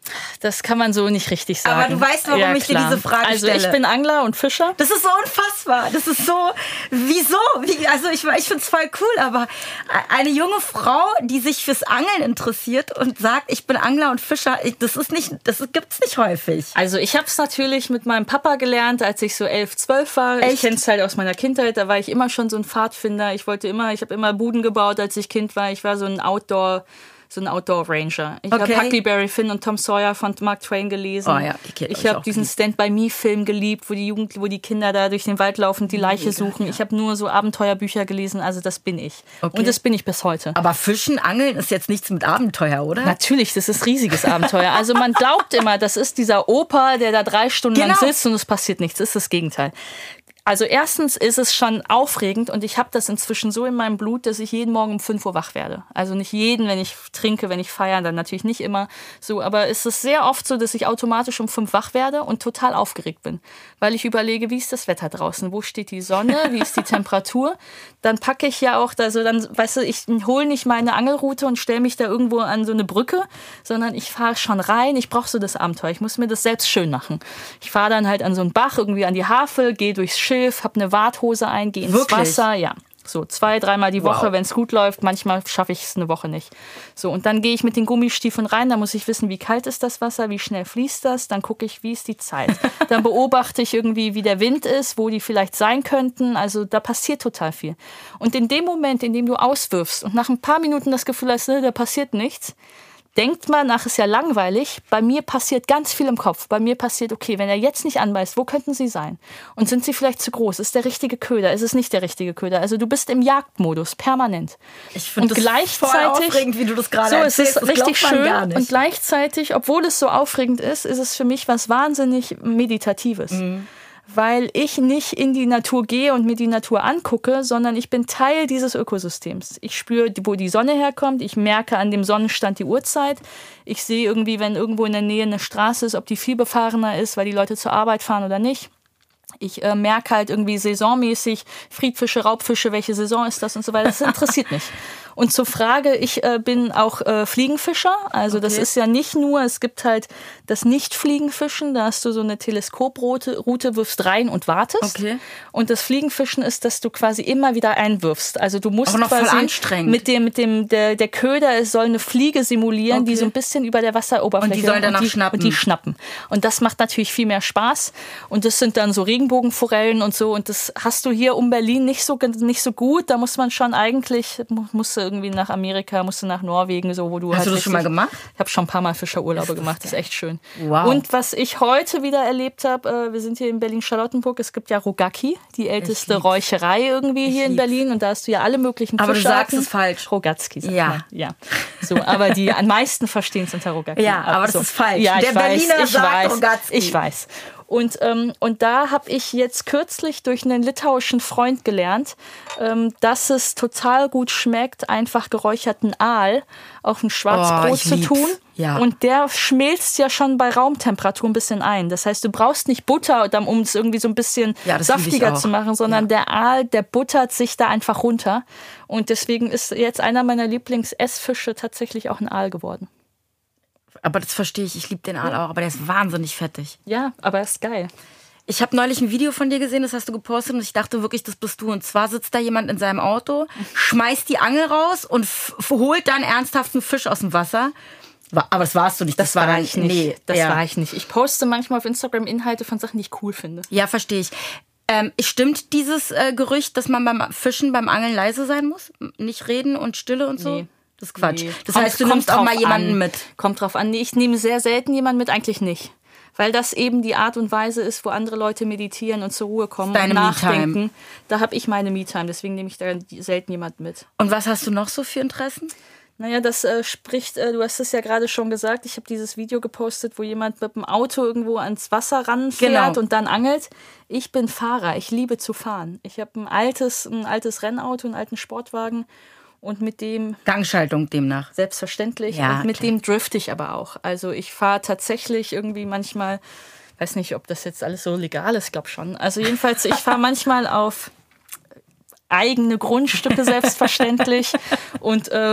Das kann man so nicht richtig sagen. Aber du weißt, warum ja, ich dir diese Frage also stelle. Also ich bin Angler und Fischer. Das ist so unfassbar. Das ist so, wieso? Wie, also ich, ich finde es voll cool, aber eine junge Frau, die sich fürs Angeln interessiert und sagt, ich bin Angler und Fischer, das ist nicht, das gibt's nicht häufig. Also ich habe es natürlich mit meinem Papa gelernt, als ich so elf, zwölf war. Echt? Ich kenne es halt aus meiner Kindheit, da war ich immer schon so ein Pfadfinder. Ich wollte immer, ich habe immer Buden gebaut, als ich Kind war. Ich war so ein Outdoor so ein Outdoor-Ranger. Ich okay. habe Huckleberry Finn und Tom Sawyer von Mark Twain gelesen. Oh ja, die ich habe diesen Stand-by-Me-Film geliebt, wo die Jugend, wo die Kinder da durch den Wald laufen, die Leiche Mega, suchen. Ja. Ich habe nur so Abenteuerbücher gelesen, also das bin ich. Okay. Und das bin ich bis heute. Aber Fischen, Angeln ist jetzt nichts mit Abenteuer, oder? Natürlich, das ist riesiges Abenteuer. Also man glaubt immer, das ist dieser Opa, der da drei Stunden genau. lang sitzt und es passiert nichts. Das ist das Gegenteil. Also erstens ist es schon aufregend und ich habe das inzwischen so in meinem Blut, dass ich jeden Morgen um fünf Uhr wach werde. Also nicht jeden, wenn ich trinke, wenn ich feiere, dann natürlich nicht immer so. Aber es ist sehr oft so, dass ich automatisch um fünf wach werde und total aufgeregt bin. Weil ich überlege, wie ist das Wetter draußen? Wo steht die Sonne? Wie ist die Temperatur? Dann packe ich ja auch, also dann, weißt du, ich hole nicht meine Angelrute und stelle mich da irgendwo an so eine Brücke, sondern ich fahre schon rein. Ich brauche so das Abenteuer. Ich muss mir das selbst schön machen. Ich fahre dann halt an so einen Bach, irgendwie an die Havel, gehe durchs Schiff, habe eine Warthose ein, gehe ins Wirklich? Wasser, ja, so zwei, dreimal die Woche, wow. wenn es gut läuft. Manchmal schaffe ich es eine Woche nicht. So, und dann gehe ich mit den Gummistiefeln rein, da muss ich wissen, wie kalt ist das Wasser, wie schnell fließt das, dann gucke ich, wie ist die Zeit. Dann beobachte ich irgendwie, wie der Wind ist, wo die vielleicht sein könnten, also da passiert total viel. Und in dem Moment, in dem du auswirfst und nach ein paar Minuten das Gefühl hast, ne, da passiert nichts, denkt man, nach ist ja langweilig, bei mir passiert ganz viel im Kopf. Bei mir passiert, okay, wenn er jetzt nicht anbeißt, wo könnten sie sein? Und sind sie vielleicht zu groß? Ist der richtige Köder? Ist es nicht der richtige Köder? Also du bist im Jagdmodus, permanent. Ich finde das voll aufregend, wie du das gerade so, erzählst. Es ist richtig schön und gleichzeitig, obwohl es so aufregend ist, ist es für mich was wahnsinnig Meditatives. Mhm. Weil ich nicht in die Natur gehe und mir die Natur angucke, sondern ich bin Teil dieses Ökosystems. Ich spüre, wo die Sonne herkommt, ich merke an dem Sonnenstand die Uhrzeit. Ich sehe irgendwie, wenn irgendwo in der Nähe eine Straße ist, ob die viel befahrener ist, weil die Leute zur Arbeit fahren oder nicht. Ich äh, merke halt irgendwie saisonmäßig, Friedfische, Raubfische, welche Saison ist das und so weiter. Das interessiert mich. Und zur Frage, ich äh, bin auch äh, Fliegenfischer. Also okay. das ist ja nicht nur, es gibt halt das Nicht-Fliegenfischen. Da hast du so eine Teleskoproute, Route, wirfst rein und wartest. Okay. Und das Fliegenfischen ist, dass du quasi immer wieder einwirfst. Also du musst auch noch quasi voll anstrengend. mit dem, mit dem der, der Köder, es soll eine Fliege simulieren, okay. die so ein bisschen über der Wasseroberfläche. Und die sollen danach und die, schnappen. Und die schnappen. Und das macht natürlich viel mehr Spaß. Und das sind dann so Regenbogenforellen und so. Und das hast du hier um Berlin nicht so, nicht so gut. Da muss man schon eigentlich, musst du irgendwie nach Amerika, musst du nach Norwegen, so, wo du Hast halt du das schon mal gemacht? Ich habe schon ein paar Mal Fischerurlaube gemacht. Das ist echt schön. Wow. Und was ich heute wieder erlebt habe, äh, wir sind hier in Berlin-Charlottenburg, es gibt ja Rogacki, die älteste Räucherei irgendwie ich hier in Berlin. Und da hast du ja alle möglichen Aber Fischarten. Aber du sagst es falsch. Rogatski, sagt ja. man. Ja. So, aber die am meisten verstehen es unter Rogacki. Ja, aber das so. ist falsch. Ja, Der ich Berliner weiß, ich sagt weiß, Rogatski. Ich weiß. Und, ähm, und da habe ich jetzt kürzlich durch einen litauischen Freund gelernt, ähm, dass es total gut schmeckt, einfach geräucherten Aal auf ein Schwarzbrot oh, zu tun. Ja. Und der schmilzt ja schon bei Raumtemperatur ein bisschen ein. Das heißt, du brauchst nicht Butter, um es irgendwie so ein bisschen ja, saftiger zu machen, sondern ja. der Aal, der buttert sich da einfach runter. Und deswegen ist jetzt einer meiner Lieblings-Essfische tatsächlich auch ein Aal geworden. Aber das verstehe ich, ich liebe den Aal auch, aber der ist wahnsinnig fettig. Ja, aber ist geil. Ich habe neulich ein Video von dir gesehen, das hast du gepostet und ich dachte wirklich, das bist du. Und zwar sitzt da jemand in seinem Auto, schmeißt die Angel raus und f- holt dann ernsthaft einen Fisch aus dem Wasser. Aber das warst du nicht. Das, das war, war ich nicht. Nee, das ja. war ich nicht. Ich poste manchmal auf Instagram Inhalte von Sachen, die ich cool finde. Ja, verstehe ich. Ähm, stimmt dieses äh, Gerücht, dass man beim Fischen, beim Angeln leise sein muss? Nicht reden und Stille und so? Nee. Das ist Quatsch. Nee. Das kommt, heißt, du nimmst auch mal jemanden an. mit. Kommt drauf an. Nee, ich nehme sehr selten jemanden mit, eigentlich nicht. Weil das eben die Art und Weise ist, wo andere Leute meditieren und zur Ruhe kommen Deine und nachdenken. Me-Time. Da habe ich meine Me-Time, deswegen nehme ich da selten jemanden mit. Und was hast du noch so für Interessen? Naja, das äh, spricht, äh, du hast es ja gerade schon gesagt, ich habe dieses Video gepostet, wo jemand mit dem Auto irgendwo ans Wasser ranfährt genau. und dann angelt. Ich bin Fahrer, ich liebe zu fahren. Ich habe ein altes, ein altes Rennauto, einen alten Sportwagen. Und mit dem... Gangschaltung demnach. Selbstverständlich. Ja, und mit klar. dem drifte ich aber auch. Also ich fahre tatsächlich irgendwie manchmal, weiß nicht, ob das jetzt alles so legal ist, glaube schon. Also jedenfalls, ich fahre manchmal auf eigene Grundstücke, selbstverständlich. Und äh,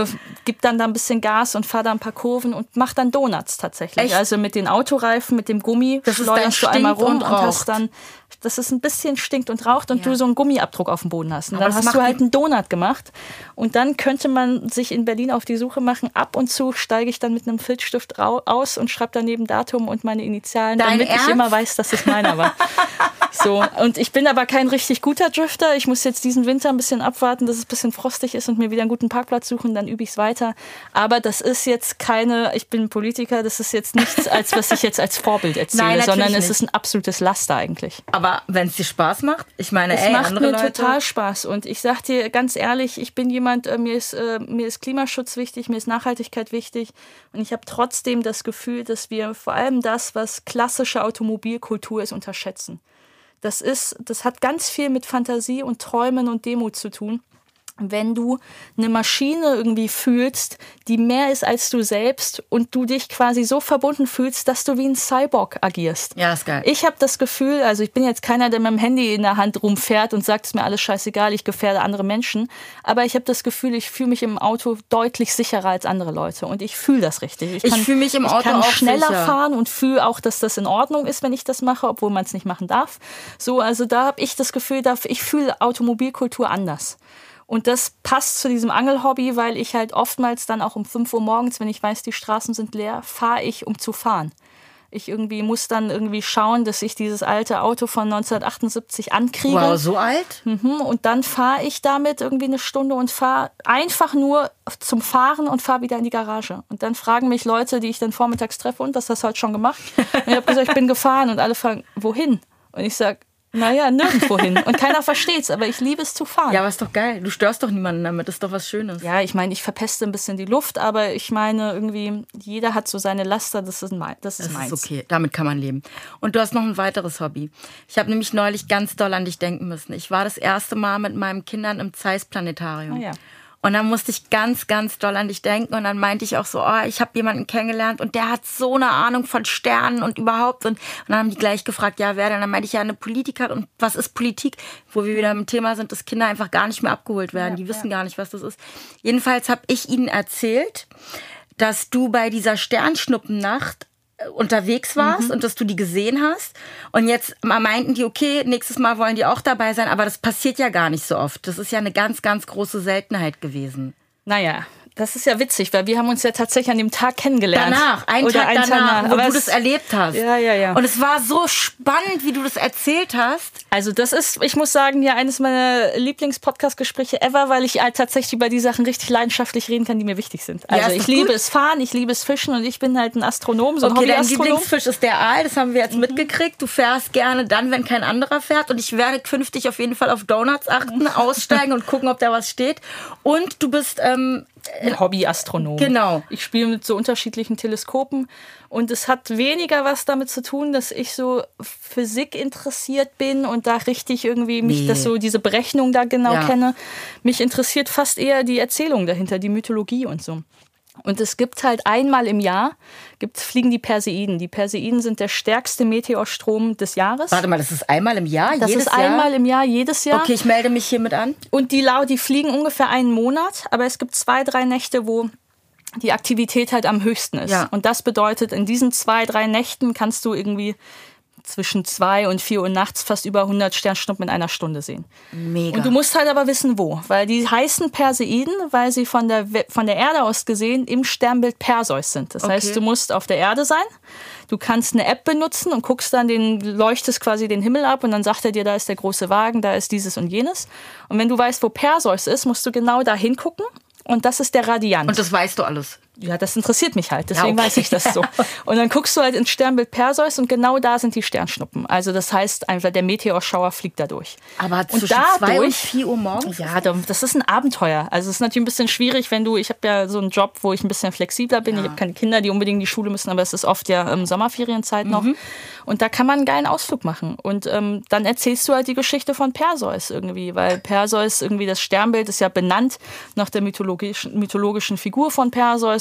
gebe dann da ein bisschen Gas und fahre da ein paar Kurven und mache dann Donuts tatsächlich. Echt? Also mit den Autoreifen, mit dem Gummi Das ist dann schleuderst du einmal stinkt rum und und, raucht. hast dann, dass es ein bisschen stinkt und raucht und Ja. du so einen Gummiabdruck auf dem Boden hast. Und Aber dann das hast macht du halt die- einen Donut gemacht. Und dann könnte man sich in Berlin auf die Suche machen. Ab und zu steige ich dann mit einem Filzstift rau- aus und schreibe daneben Datum und meine Initialen, Dein damit Ernst? ich immer weiß, dass es meiner war. So, und ich bin aber kein richtig guter Drifter. Ich muss jetzt diesen Winter ein bisschen abwarten, dass es ein bisschen frostig ist und mir wieder einen guten Parkplatz suchen, dann übe ich es weiter. Aber das ist jetzt keine, ich bin Politiker, das ist jetzt nichts, als was ich jetzt als Vorbild erzähle, Nein, natürlich sondern es nicht. ist ein absolutes Laster eigentlich. Aber wenn es dir Spaß macht, ich meine, Es ey, macht andere mir Leute... total Spaß und ich sag dir ganz ehrlich, ich bin jemand, äh, mir ist, äh, mir ist Klimaschutz wichtig, mir ist Nachhaltigkeit wichtig und ich habe trotzdem das Gefühl, dass wir vor allem das, was klassische Automobilkultur ist, unterschätzen. Das ist, das hat ganz viel mit Fantasie und Träumen und Demut zu tun. Wenn du eine Maschine irgendwie fühlst, die mehr ist als du selbst und du dich quasi so verbunden fühlst, dass du wie ein Cyborg agierst. Ja, ist geil. Ich habe das Gefühl, also ich bin jetzt keiner, der mit dem Handy in der Hand rumfährt und sagt, es ist mir alles scheißegal, ich gefährde andere Menschen. Aber ich habe das Gefühl, ich fühle mich im Auto deutlich sicherer als andere Leute. Und ich fühle das richtig. Ich fühle mich im Auto Ich kann auch schneller sicher. fahren und fühle auch, dass das in Ordnung ist, wenn ich das mache, obwohl man es nicht machen darf. So, also da habe ich das Gefühl, da- ich fühle Automobilkultur anders. Und das passt zu diesem Angelhobby, weil ich halt oftmals dann auch um fünf Uhr morgens, wenn ich weiß, die Straßen sind leer, fahre ich, um zu fahren. Ich irgendwie muss dann irgendwie schauen, dass ich dieses alte Auto von neunzehnhundertachtundsiebzig ankriege. Wow, so alt? Mhm, und dann fahre ich damit irgendwie eine Stunde und fahre einfach nur zum Fahren und fahre wieder in die Garage. Und dann fragen mich Leute, die ich dann vormittags treffe, und was hast du heute schon gemacht? Und ich habe gesagt, ich bin gefahren. Und alle fragen, wohin? Und ich sage, naja, nirgendwo hin. Und keiner versteht's, aber ich liebe es zu fahren. Ja, aber ist doch geil. Du störst doch niemanden damit. Das ist doch was Schönes. Ja, ich meine, ich verpeste ein bisschen die Luft, aber ich meine irgendwie, jeder hat so seine Laster, das ist, mein, das ist Das meins. ist okay, damit kann man leben. Und du hast noch ein weiteres Hobby. Ich habe nämlich neulich ganz doll an dich denken müssen. Ich war das erste Mal mit meinen Kindern im Zeiss-Planetarium. Ah, ja. Und dann musste ich ganz, ganz doll an dich denken. Und dann meinte ich auch so, oh, ich habe jemanden kennengelernt und der hat so eine Ahnung von Sternen und überhaupt. Und, und dann haben die gleich gefragt, ja, wer denn? Dann meinte ich, ja, eine Politikerin. Und was ist Politik? Wo wir wieder im Thema sind, dass Kinder einfach gar nicht mehr abgeholt werden. Ja, die wissen ja. gar nicht, was das ist. Jedenfalls habe ich ihnen erzählt, dass du bei dieser Sternschnuppennacht unterwegs warst Mhm. und dass du die gesehen hast. Und jetzt meinten die, okay, nächstes Mal wollen die auch dabei sein, aber das passiert ja gar nicht so oft. Das ist ja eine ganz, ganz große Seltenheit gewesen. Naja, das ist ja witzig, weil wir haben uns ja tatsächlich an dem Tag kennengelernt. Danach, einen Oder Tag einen danach, wo Aber du es- das erlebt hast. Ja, ja, ja. Und es war so spannend, wie du das erzählt hast. Also das ist, ich muss sagen, ja eines meiner Lieblings-Podcast-Gespräche ever, weil ich halt tatsächlich über die Sachen richtig leidenschaftlich reden kann, die mir wichtig sind. Also ist ich doch liebe gut. es Fahren, ich liebe es Fischen und ich bin halt ein Astronom, so ein Okay, dein Hobbyastronom. Lieblingsfisch ist der Aal, das haben wir jetzt mitgekriegt. Du fährst gerne dann, wenn kein anderer fährt. Und ich werde künftig auf jeden Fall auf Donuts achten, aussteigen und gucken, ob da was steht. Und du bist... Ähm, Ein Hobbyastronom. Genau. Ich spiele mit so unterschiedlichen Teleskopen und es hat weniger was damit zu tun, dass ich so Physik interessiert bin und da richtig irgendwie mich, Nee. das so diese Berechnung da genau Ja. kenne. Mich interessiert fast eher die Erzählung dahinter, die Mythologie und so. Und es gibt halt einmal im Jahr, gibt's, fliegen die Perseiden. Die Perseiden sind der stärkste Meteorstrom des Jahres. warte mal, das ist einmal im Jahr? Das jedes ist einmal Jahr? im Jahr, jedes Jahr. Okay, ich melde mich hiermit an. Und die, lau- die fliegen ungefähr einen Monat, aber es gibt zwei, drei Nächte, wo die Aktivität halt am höchsten ist. Ja. Und das bedeutet, in diesen zwei, drei Nächten kannst du irgendwie zwischen zwei und vier Uhr nachts fast über hundert Sternschnuppen in einer Stunde sehen. Mega. Und du musst halt aber wissen, wo. Weil die heißen Perseiden, weil sie von der, We- von der Erde aus gesehen im Sternbild Perseus sind. Das Okay. heißt, du musst auf der Erde sein. Du kannst eine App benutzen und guckst dann den, leuchtest quasi den Himmel ab und dann sagt er dir, da ist der große Wagen, da ist dieses und jenes. Und wenn du weißt, wo Perseus ist, musst du genau da hingucken. Und das ist der Radiant. Und das weißt du alles. Ja, das interessiert mich halt, deswegen Ja, okay. weiß ich das so. Und dann guckst du halt ins Sternbild Perseus und genau da sind die Sternschnuppen. Also das heißt einfach, der Meteorschauer fliegt da durch. Aber Und zwischen zwei und dadurch- vier Uhr morgens? Ja, da- das ist ein Abenteuer. Also es ist natürlich ein bisschen schwierig, wenn du, ich habe ja so einen Job, wo ich ein bisschen flexibler bin. Ja. Ich habe keine Kinder, die unbedingt in die Schule müssen, aber es ist oft ja ähm, Sommerferienzeit noch. Und da kann man einen geilen Ausflug machen. Und ähm, dann erzählst du halt die Geschichte von Perseus irgendwie, weil Perseus irgendwie, das Sternbild ist ja benannt nach der mythologischen, mythologischen Figur von Perseus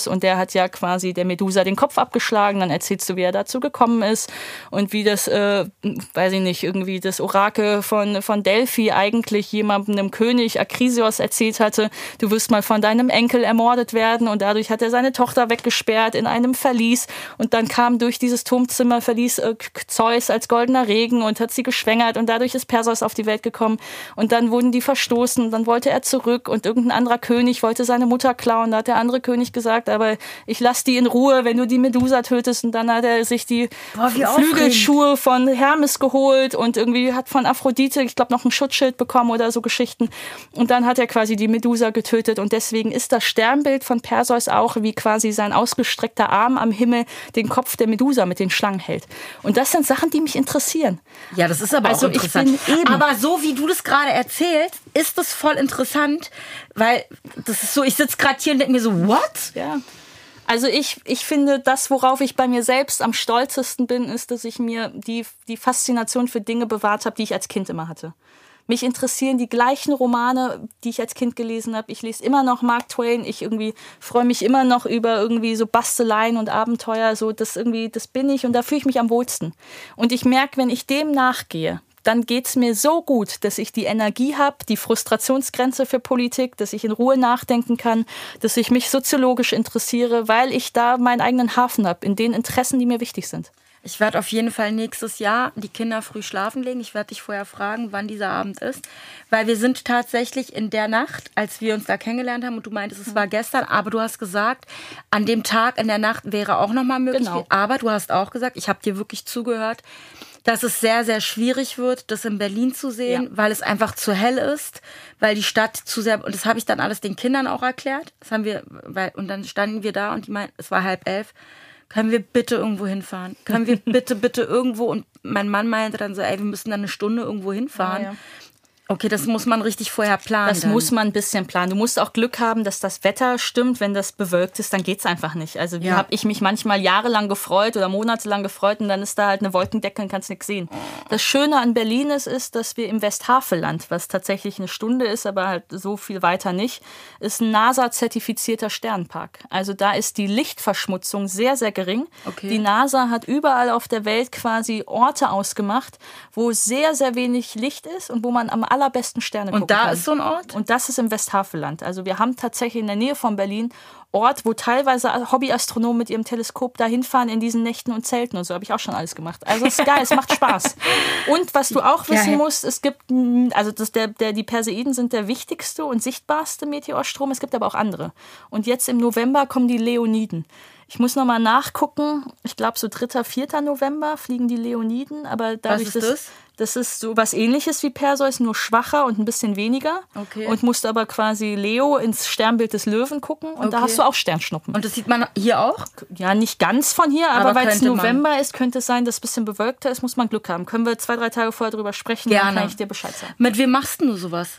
Perseus und der hat ja quasi der Medusa den Kopf abgeschlagen. Dann erzählst du, wie er dazu gekommen ist und wie das, äh, weiß ich nicht, irgendwie das Orakel von, von Delphi eigentlich jemandem, einem König Akrisios erzählt hatte, du wirst mal von deinem Enkel ermordet werden und dadurch hat er seine Tochter weggesperrt in einem Verlies und dann kam durch dieses Turmzimmer Verlies äh, Zeus als goldener Regen und hat sie geschwängert und dadurch ist Perseus auf die Welt gekommen und dann wurden die verstoßen, dann wollte er zurück und irgendein anderer König wollte seine Mutter klauen, da hat der andere König gesagt, aber ich lass die in Ruhe, wenn du die Medusa tötest und dann hat er sich die Boah, Flügelschuhe von Hermes geholt und irgendwie hat von Aphrodite, ich glaube, noch ein Schutzschild bekommen oder so Geschichten und dann hat er quasi die Medusa getötet und deswegen ist das Sternbild von Perseus auch wie quasi sein ausgestreckter Arm am Himmel den Kopf der Medusa mit den Schlangen hält. Und das sind Sachen, die mich interessieren. Ja, das ist aber also auch interessant. Ich bin eben aber so wie du das gerade erzählst, ist das voll interessant, weil das ist so, ich sitze gerade hier und denke mir so, what? Ja. Also ich, ich finde, das, worauf ich bei mir selbst am stolzesten bin, ist, dass ich mir die, die Faszination für Dinge bewahrt habe, die ich als Kind immer hatte. Mich interessieren die gleichen Romane, die ich als Kind gelesen habe. Ich lese immer noch Mark Twain. Ich irgendwie freue mich immer noch über irgendwie so Basteleien und Abenteuer. So, das irgendwie, das bin ich und da fühle ich mich am wohlsten. Und ich merke, wenn ich dem nachgehe, dann geht's mir so gut, dass ich die Energie habe, die Frustrationsgrenze für Politik, dass ich in Ruhe nachdenken kann, dass ich mich soziologisch interessiere, weil ich da meinen eigenen Hafen habe, in den Interessen, die mir wichtig sind. Ich werde auf jeden Fall nächstes Jahr die Kinder früh schlafen legen. Ich werde dich vorher fragen, wann dieser Abend ist. Weil wir sind tatsächlich in der Nacht, als wir uns da kennengelernt haben, und du meintest, es war gestern, aber du hast gesagt, an dem Tag in der Nacht wäre auch nochmal möglich. Genau. Aber du hast auch gesagt, ich habe dir wirklich zugehört, dass es sehr, sehr schwierig wird, das in Berlin zu sehen, ja. weil es einfach zu hell ist, weil die Stadt zu sehr, und das habe ich dann alles den Kindern auch erklärt. Das haben wir, weil, und dann standen wir da und die meinten, es war halb elf. Können wir bitte irgendwo hinfahren? Können wir bitte, bitte irgendwo? Und mein Mann meinte dann so, ey, wir müssen dann eine Stunde irgendwo hinfahren. Ja, ja. Okay, das muss man richtig vorher planen. Das dann. muss man ein bisschen planen. Du musst auch Glück haben, dass das Wetter stimmt. Wenn das bewölkt ist, dann geht's einfach nicht. Also wie ja. habe ich mich manchmal jahrelang gefreut oder monatelang gefreut und dann ist da halt eine Wolkendecke und kannst nichts sehen. Das Schöne an Berlin ist, ist, dass wir im Westhaveland, was tatsächlich eine Stunde ist, aber halt so viel weiter nicht, ist ein NASA-zertifizierter Sternpark. Also da ist die Lichtverschmutzung sehr, sehr gering. Okay. Die NASA hat überall auf der Welt quasi Orte ausgemacht, wo sehr, sehr wenig Licht ist und wo man am allerbesten Sterne gucken kann. Und da ist so ein Ort? Und das ist im Westhaveland. Also wir haben tatsächlich in der Nähe von Berlin Ort, wo teilweise Hobbyastronomen mit ihrem Teleskop dahin fahren in diesen Nächten und Zelten und so. Habe ich auch schon alles gemacht. Also es ist geil, es macht Spaß. Und was du auch wissen ja, musst, es gibt, also das, der, der, die Perseiden sind der wichtigste und sichtbarste Meteorstrom. Es gibt aber auch andere. Und jetzt im November kommen die Leoniden. Ich muss nochmal nachgucken. Ich glaube, so dritter, vierter November fliegen die Leoniden. Aber dadurch, was ist das? Das ist so was Ähnliches wie Perseus, nur schwacher und ein bisschen weniger. Okay. Und musst aber quasi Leo ins Sternbild des Löwen gucken. Und okay. da hast du auch Sternschnuppen. Und das sieht man hier auch? Ja, nicht ganz von hier, aber, aber weil es November man. ist, könnte es sein, dass es ein bisschen bewölkter ist, muss man Glück haben. Können wir zwei, drei Tage vorher drüber sprechen, Gerne. Dann kann ich dir Bescheid sagen. Mit wem machst du sowas?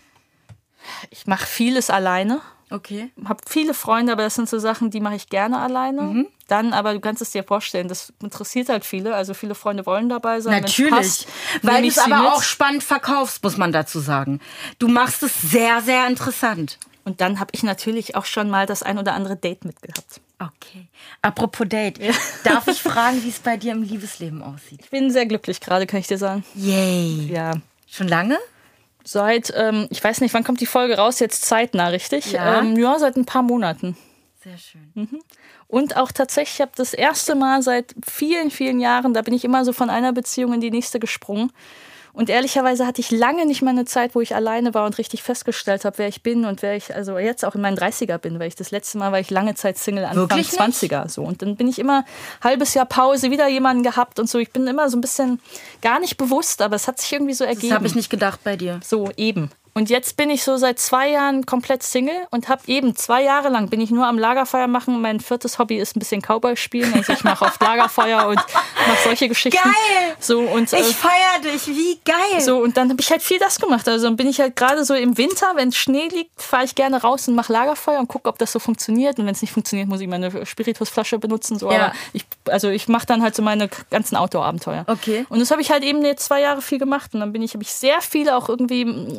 Ich mache vieles alleine. Okay. Habe viele Freunde, aber das sind so Sachen, die mache ich gerne alleine. Mhm. Dann, aber du kannst es dir vorstellen, das interessiert halt viele. Also viele Freunde wollen dabei sein. Natürlich, passt, weil du es aber mit. auch spannend verkaufst, muss man dazu sagen. Du machst es sehr, sehr interessant. Und dann habe ich natürlich auch schon mal das ein oder andere Date mitgehabt. Okay. Apropos Date, ja. Darf ich fragen, wie es bei dir im Liebesleben aussieht? Ich bin sehr glücklich gerade, kann ich dir sagen. Yay. Ja. Schon lange? Seit, ähm, ich weiß nicht, wann kommt die Folge raus? Jetzt zeitnah, richtig? Ja, ähm, ja seit ein paar Monaten. Sehr schön. Mhm. Und auch tatsächlich, ich habe das erste Mal seit vielen, vielen Jahren, da bin ich immer so von einer Beziehung in die nächste gesprungen. Und ehrlicherweise hatte ich lange nicht mal eine Zeit, wo ich alleine war und richtig festgestellt habe, wer ich bin und wer ich also jetzt auch in meinen dreißiger bin, weil ich das letzte Mal war ich lange Zeit Single, Anfang Wirklich zwanziger. So. Und dann bin ich immer halbes Jahr Pause, wieder jemanden gehabt und so. Ich bin immer so ein bisschen gar nicht bewusst, aber es hat sich irgendwie so ergeben. Das habe ich nicht gedacht bei dir. So, eben. Und jetzt bin ich so seit zwei Jahren komplett Single und habe eben zwei Jahre lang bin ich nur am Lagerfeuer machen. Mein viertes Hobby ist ein bisschen Cowboy spielen. Also ich mache oft Lagerfeuer und mache solche Geschichten. Geil! So, und, ich äh, feiere dich, wie geil! So, und dann habe ich halt viel das gemacht. Also dann bin ich halt gerade so im Winter, wenn Schnee liegt, fahre ich gerne raus und mache Lagerfeuer und gucke, ob das so funktioniert. Und wenn es nicht funktioniert, muss ich meine Spiritusflasche benutzen. So. Ja. Aber ich, also ich mache dann halt so meine ganzen Outdoor-Abenteuer. Okay. Und das habe ich halt eben jetzt zwei Jahre viel gemacht. Und dann bin ich, habe ich sehr viele auch irgendwie so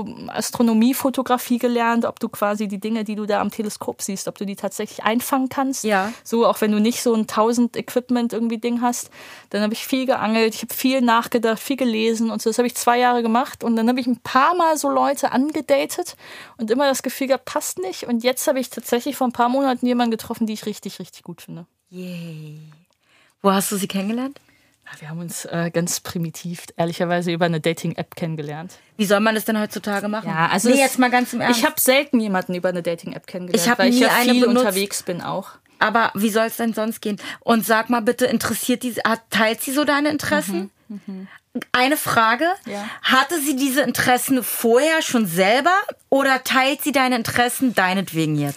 so Astronomiefotografie gelernt, ob du quasi die Dinge, die du da am Teleskop siehst, ob du die tatsächlich einfangen kannst. Ja. So, auch wenn du nicht so ein tausend Equipment irgendwie Ding hast. Dann habe ich viel geangelt, ich habe viel nachgedacht, viel gelesen und so. Das habe ich zwei Jahre gemacht und dann habe ich ein paar Mal so Leute angedatet und immer das Gefühl gehabt, passt nicht. Und jetzt habe ich tatsächlich vor ein paar Monaten jemanden getroffen, die ich richtig, richtig gut finde. Yay. Wo hast du sie kennengelernt? Wir haben uns äh, ganz primitiv, ehrlicherweise, über eine Dating-App kennengelernt. Wie soll man das denn heutzutage machen? Ja, also nee, es, jetzt mal ganz im Ernst. Ich habe selten jemanden über eine Dating-App kennengelernt, ich hab weil nie ich ja eine viel benutzt. unterwegs bin auch. Aber wie soll es denn sonst gehen? Und sag mal bitte, interessiert die, teilt sie so deine Interessen? Mhm, mhm. Eine Frage, ja. Hatte sie diese Interessen vorher schon selber oder teilt sie deine Interessen deinetwegen jetzt?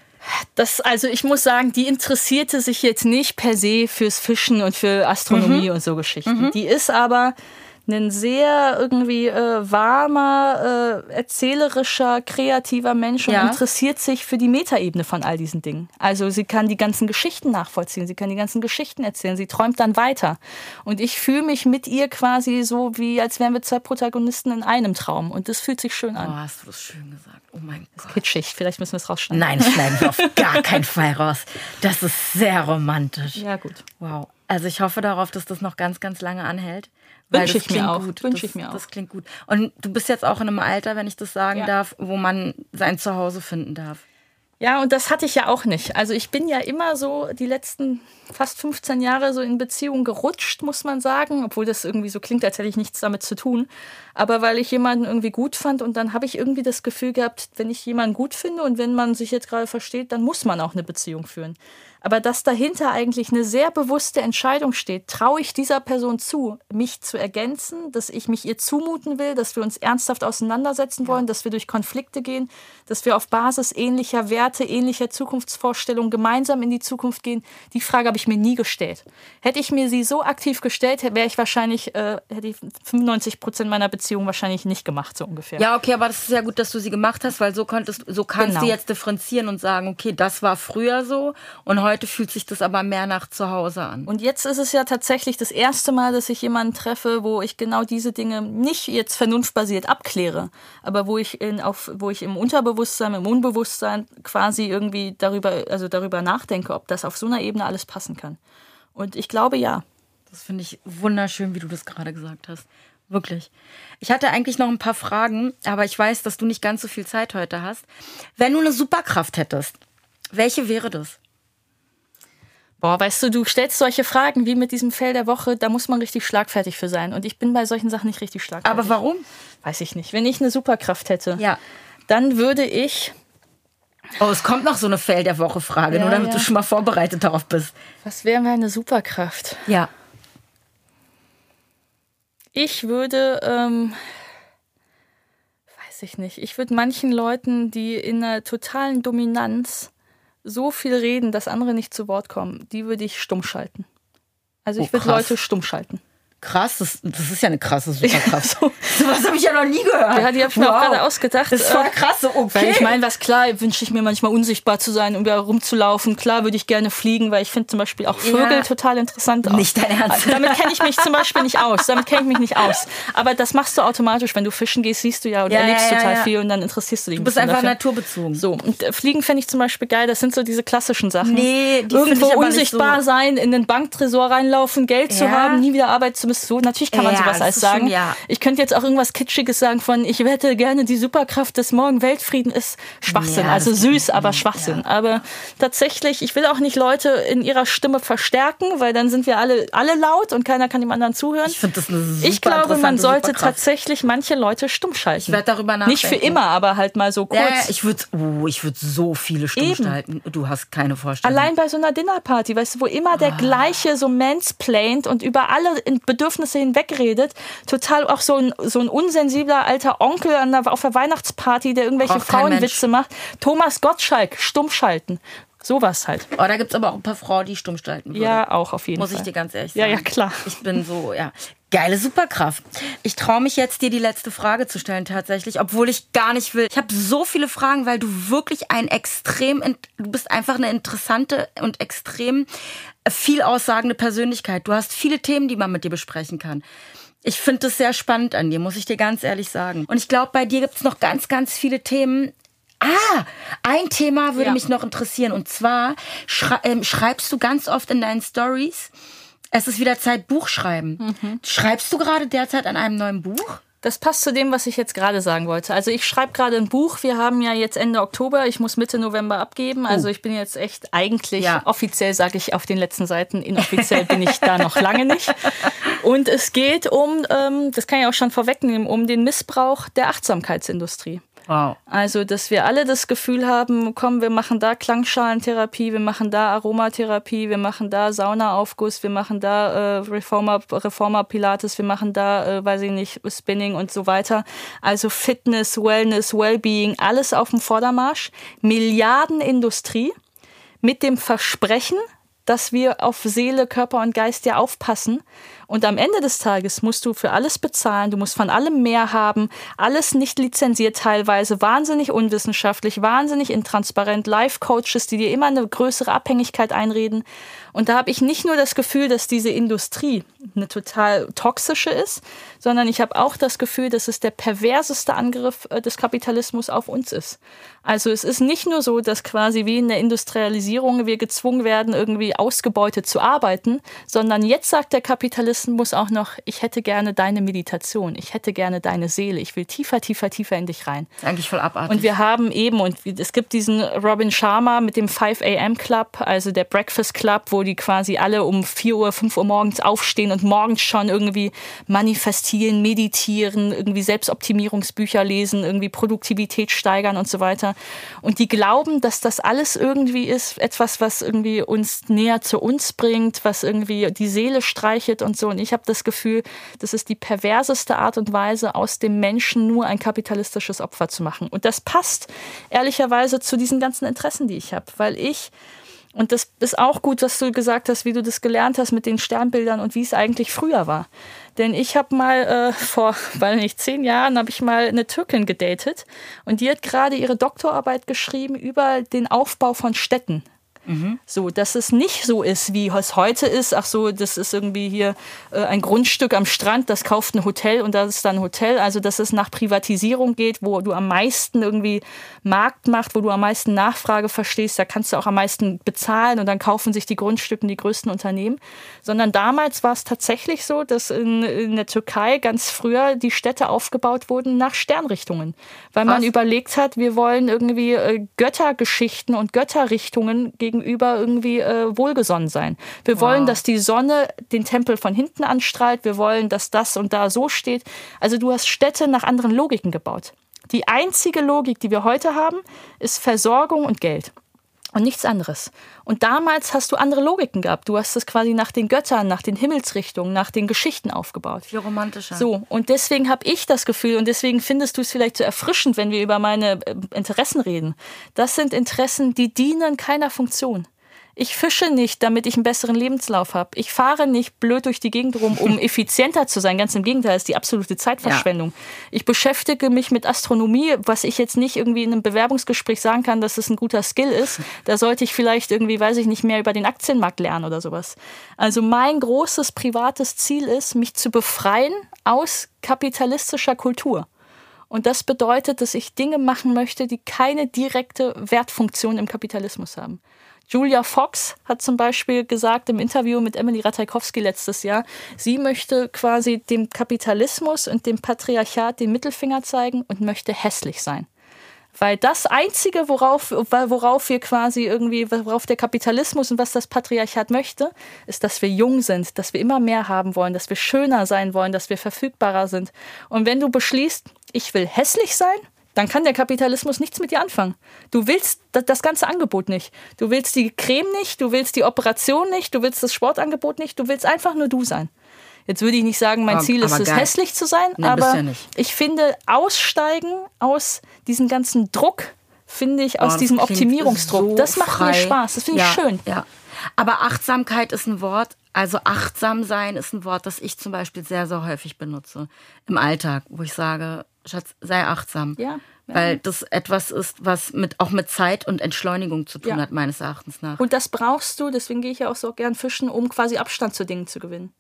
Das, also ich muss sagen, die interessierte sich jetzt nicht per se fürs Fischen und für Astronomie mhm. und so Geschichten. Mhm. Die ist aber ein sehr irgendwie äh, warmer, äh, erzählerischer, kreativer Mensch und ja. interessiert sich für die Metaebene von all diesen Dingen. Also sie kann die ganzen Geschichten nachvollziehen, sie kann die ganzen Geschichten erzählen, sie träumt dann weiter. Und ich fühle mich mit ihr quasi so, wie als wären wir zwei Protagonisten in einem Traum. Und das fühlt sich schön an. Oh, hast du das schön gesagt. Oh mein Gott. Kitschig, vielleicht müssen wir es rausschneiden. Nein, das schneiden wir auf gar keinen Fall raus. Das ist sehr romantisch. Ja, gut. Wow. Also ich hoffe darauf, dass das noch ganz, ganz lange anhält. Wünsche ich mir auch. Gut. Wünsche das, ich mir auch. Das klingt gut. Und du bist jetzt auch in einem Alter, wenn ich das sagen ja. darf, wo man sein Zuhause finden darf. Ja, und das hatte ich ja auch nicht. Also ich bin ja immer so die letzten fast fünfzehn Jahre so in Beziehungen gerutscht, muss man sagen. Obwohl das irgendwie so klingt, als hätte ich nichts damit zu tun. Aber weil ich jemanden irgendwie gut fand und dann habe ich irgendwie das Gefühl gehabt, wenn ich jemanden gut finde und wenn man sich jetzt gerade versteht, dann muss man auch eine Beziehung führen. Aber dass dahinter eigentlich eine sehr bewusste Entscheidung steht, traue ich dieser Person zu, mich zu ergänzen, dass ich mich ihr zumuten will, dass wir uns ernsthaft auseinandersetzen wollen, dass wir durch Konflikte gehen, dass wir auf Basis ähnlicher Werte, ähnlicher Zukunftsvorstellungen gemeinsam in die Zukunft gehen. Die Frage habe ich mir nie gestellt. Hätte ich mir sie so aktiv gestellt, wäre ich wahrscheinlich, äh, hätte ich fünfundneunzig Prozent meiner Beziehung wahrscheinlich nicht gemacht, so ungefähr. Ja, okay, aber das ist ja gut, dass du sie gemacht hast, weil so konntest, so kannst genau. du jetzt differenzieren und sagen, okay, das war früher so und heute fühlt sich das aber mehr nach zu Hause an. Und jetzt ist es ja tatsächlich das erste Mal, dass ich jemanden treffe, wo ich genau diese Dinge nicht jetzt vernunftbasiert abkläre, aber wo ich in, auf, wo ich im Unterbewusstsein, im Unbewusstsein quasi irgendwie darüber, also darüber nachdenke, ob das auf so einer Ebene alles passen kann. Und ich glaube, ja. Das finde ich wunderschön, wie du das gerade gesagt hast. Wirklich. Ich hatte eigentlich noch ein paar Fragen, aber ich weiß, dass du nicht ganz so viel Zeit heute hast. Wenn du eine Superkraft hättest, welche wäre das? Boah, weißt du, du stellst solche Fragen wie mit diesem Fell der Woche, da muss man richtig schlagfertig für sein. Und ich bin bei solchen Sachen nicht richtig schlagfertig. Aber warum? Weiß ich nicht. Wenn ich eine Superkraft hätte, ja. dann würde ich... Oh, es kommt noch so eine Fell der Woche-Frage, ja, nur damit ja. du schon mal vorbereitet darauf bist. Was wäre meine Superkraft? Ja. Ich würde... Ähm, weiß ich nicht. Ich würde manchen Leuten, die in einer totalen Dominanz so viel reden, dass andere nicht zu Wort kommen, die würde ich stumm schalten. Also ich oh, würde Leute stumm schalten. Krass, das, das ist ja eine krasse Superkraft. Ja, so. Sowas habe ich ja noch nie gehört. Ja, die habe ich mir wow. auch gerade ausgedacht. Das war krass, okay. Weil ich meine, was klar, wünsche ich mir manchmal unsichtbar zu sein und wieder rumzulaufen. Klar würde ich gerne fliegen, weil ich finde zum Beispiel auch Vögel ja. total interessant. Auch. Nicht dein Ernst. Also damit kenne ich mich zum Beispiel nicht aus. Damit kenne ich mich nicht aus. Aber das machst du automatisch, wenn du fischen gehst, siehst du ja und ja, erlebst ja, ja, total ja. viel und dann interessierst du dich. Du bist ein einfach dafür. naturbezogen. So, und äh, Fliegen fände ich zum Beispiel geil. Das sind so diese klassischen Sachen. Nee, die Irgendwo ich aber unsichtbar nicht so. sein, in den Banktresor reinlaufen, Geld ja. zu haben, nie wieder Arbeit zu müssen. So, natürlich kann man ja, sowas als sagen. Schon, ja. Ich könnte jetzt auch irgendwas Kitschiges sagen von, ich hätte gerne die Superkraft, dass morgen Weltfrieden ist. Schwachsinn, ja, also süß, aber nicht. Schwachsinn. Ja. Aber tatsächlich, ich will auch nicht Leute in ihrer Stimme verstärken, weil dann sind wir alle, alle laut und keiner kann dem anderen zuhören. Ich finde das eine super Ich glaube, man sollte Superkraft. tatsächlich manche Leute stumm schalten. Ich werde darüber nachdenken. Nicht für immer, aber halt mal so kurz. Ja, ich würde oh, ich würd so viele stumm Eben. schalten. Du hast keine Vorstellung. Allein bei so einer Dinnerparty, weißt du, wo immer der ah. gleiche so mansplaint und über alle Bedürfnisse hinwegredet, total auch so ein, so ein unsensibler alter Onkel an der, auf der Weihnachtsparty, der irgendwelche Braucht kein Frauenwitze macht. Thomas Gottschalk, stumm schalten. Sowas halt. Oh, da gibt es aber auch ein paar Frauen, die stumm schalten würden. Ja, auch auf jeden Muss Fall. ich dir ganz ehrlich sagen. Ja, ja, klar. Ich bin so, ja. Geile Superkraft. Ich traue mich jetzt, dir die letzte Frage zu stellen tatsächlich, obwohl ich gar nicht will. Ich habe so viele Fragen, weil du wirklich ein extrem, du bist einfach eine interessante und extrem viel aussagende Persönlichkeit. Du hast viele Themen, die man mit dir besprechen kann. Ich finde das sehr spannend an dir, muss ich dir ganz ehrlich sagen. Und ich glaube, bei dir gibt es noch ganz, ganz viele Themen. Ah, ein Thema würde ja. mich noch interessieren. Und zwar schrei- äh, schreibst du ganz oft in deinen Stories, es ist wieder Zeit, Buch schreiben. Mhm. Schreibst du gerade derzeit an einem neuen Buch? Das passt zu dem, was ich jetzt gerade sagen wollte. Also ich schreibe gerade ein Buch. Wir haben ja jetzt Ende Oktober. Ich muss Mitte November abgeben. Also ich bin jetzt echt eigentlich, ja. offiziell sage ich auf den letzten Seiten, inoffiziell bin ich da noch lange nicht. Und es geht um, ähm, das kann ich auch schon vorwegnehmen, um den Missbrauch der Achtsamkeitsindustrie. Wow. Also, dass wir alle das Gefühl haben, komm, wir machen da Klangschalentherapie, wir machen da Aromatherapie, wir machen da Saunaaufguss, wir machen da äh, Reformer, Reformer Pilates, wir machen da, äh, weiß ich nicht, Spinning und so weiter. Also Fitness, Wellness, Wellbeing, alles auf dem Vordermarsch. Milliardenindustrie mit dem Versprechen, dass wir auf Seele, Körper und Geist ja aufpassen. Und am Ende des Tages musst du für alles bezahlen, du musst von allem mehr haben, alles nicht lizenziert teilweise, wahnsinnig unwissenschaftlich, wahnsinnig intransparent, Life-Coaches, die dir immer eine größere Abhängigkeit einreden. Und da habe ich nicht nur das Gefühl, dass diese Industrie eine total toxische ist, sondern ich habe auch das Gefühl, dass es der perverseste Angriff des Kapitalismus auf uns ist. Also es ist nicht nur so, dass quasi wie in der Industrialisierung wir gezwungen werden, irgendwie ausgebeutet zu arbeiten, sondern jetzt sagt der Kapitalismus auch noch, ich hätte gerne deine Meditation, ich hätte gerne deine Seele, ich will tiefer, tiefer, tiefer in dich rein. Das ist eigentlich voll abartig. Und wir haben eben, und es gibt diesen Robin Sharma mit dem five a.m. Club, also der Breakfast Club, wo die quasi alle um vier Uhr, fünf Uhr morgens aufstehen und morgens schon irgendwie manifestieren, meditieren, irgendwie Selbstoptimierungsbücher lesen, irgendwie Produktivität steigern und so weiter. Und die glauben, dass das alles irgendwie ist, etwas, was irgendwie uns näher zu uns bringt, was irgendwie die Seele streichelt und so. Und ich habe das Gefühl, das ist die perverseste Art und Weise, aus dem Menschen nur ein kapitalistisches Opfer zu machen. Und das passt ehrlicherweise zu diesen ganzen Interessen, die ich habe. Weil ich, und das ist auch gut, dass du gesagt hast, wie du das gelernt hast mit den Sternbildern und wie es eigentlich früher war. Denn ich habe mal äh, vor, weil nicht zehn Jahren, habe ich mal eine Türkin gedatet. Und die hat gerade ihre Doktorarbeit geschrieben über den Aufbau von Städten. Mhm. So, dass es nicht so ist, wie es heute ist. Ach so, das ist irgendwie hier äh, ein Grundstück am Strand, das kauft ein Hotel und das ist dann ein Hotel. Also, dass es nach Privatisierung geht, wo du am meisten irgendwie Markt macht, wo du am meisten Nachfrage verstehst. Da kannst du auch am meisten bezahlen und dann kaufen sich die Grundstücke die größten Unternehmen. Sondern damals war es tatsächlich so, dass in, in der Türkei ganz früher die Städte aufgebaut wurden nach Sternrichtungen. Weil man Was? überlegt hat, wir wollen irgendwie äh, Göttergeschichten und Götterrichtungen gegen gegenüber irgendwie äh, wohlgesonnen sein. Wir wow. wollen, dass die Sonne den Tempel von hinten anstrahlt. Wir wollen, dass das und da so steht. Also du hast Städte nach anderen Logiken gebaut. Die einzige Logik, die wir heute haben, ist Versorgung und Geld. Und nichts anderes. Und damals hast du andere Logiken gehabt. Du hast es quasi nach den Göttern, nach den Himmelsrichtungen, nach den Geschichten aufgebaut. Viel romantischer. So, und deswegen habe ich das Gefühl, und deswegen findest du es vielleicht so erfrischend, wenn wir über meine Interessen reden. Das sind Interessen, die dienen keiner Funktion. Ich fische nicht, damit ich einen besseren Lebenslauf habe. Ich fahre nicht blöd durch die Gegend rum, um effizienter zu sein. Ganz im Gegenteil, das ist die absolute Zeitverschwendung. Ja. Ich beschäftige mich mit Astronomie, was ich jetzt nicht irgendwie in einem Bewerbungsgespräch sagen kann, dass es ein guter Skill ist. Da sollte ich vielleicht irgendwie, weiß ich nicht, mehr über den Aktienmarkt lernen oder sowas. Also mein großes privates Ziel ist, mich zu befreien aus kapitalistischer Kultur. Und das bedeutet, dass ich Dinge machen möchte, die keine direkte Wertfunktion im Kapitalismus haben. Julia Fox hat zum Beispiel gesagt im Interview mit Emily Ratajkowski letztes Jahr, sie möchte quasi dem Kapitalismus und dem Patriarchat den Mittelfinger zeigen und möchte hässlich sein. Weil das Einzige, worauf, worauf wir quasi irgendwie, worauf der Kapitalismus und was das Patriarchat möchte, ist, dass wir jung sind, dass wir immer mehr haben wollen, dass wir schöner sein wollen, dass wir verfügbarer sind. Und wenn du beschließt, ich will hässlich sein, dann kann der Kapitalismus nichts mit dir anfangen. Du willst das ganze Angebot nicht. Du willst die Creme nicht, du willst die Operation nicht, du willst das Sportangebot nicht, du willst einfach nur du sein. Jetzt würde ich nicht sagen, mein Ziel ist es, hässlich zu sein, nee, aber ja ich finde, aussteigen aus diesem ganzen Druck, finde ich, aus oh, diesem Optimierungsdruck, so das macht frei. Mir Spaß, das finde ich ja, schön. Ja. Aber Achtsamkeit ist ein Wort, also achtsam sein ist ein Wort, das ich zum Beispiel sehr, sehr häufig benutze im Alltag, wo ich sage, Schatz, sei achtsam. Ja, ja. Weil das etwas ist, was mit, auch mit Zeit und Entschleunigung zu tun ja. hat, meines Erachtens nach. Und das brauchst du, deswegen gehe ich ja auch so gern fischen, um quasi Abstand zu Dingen zu gewinnen.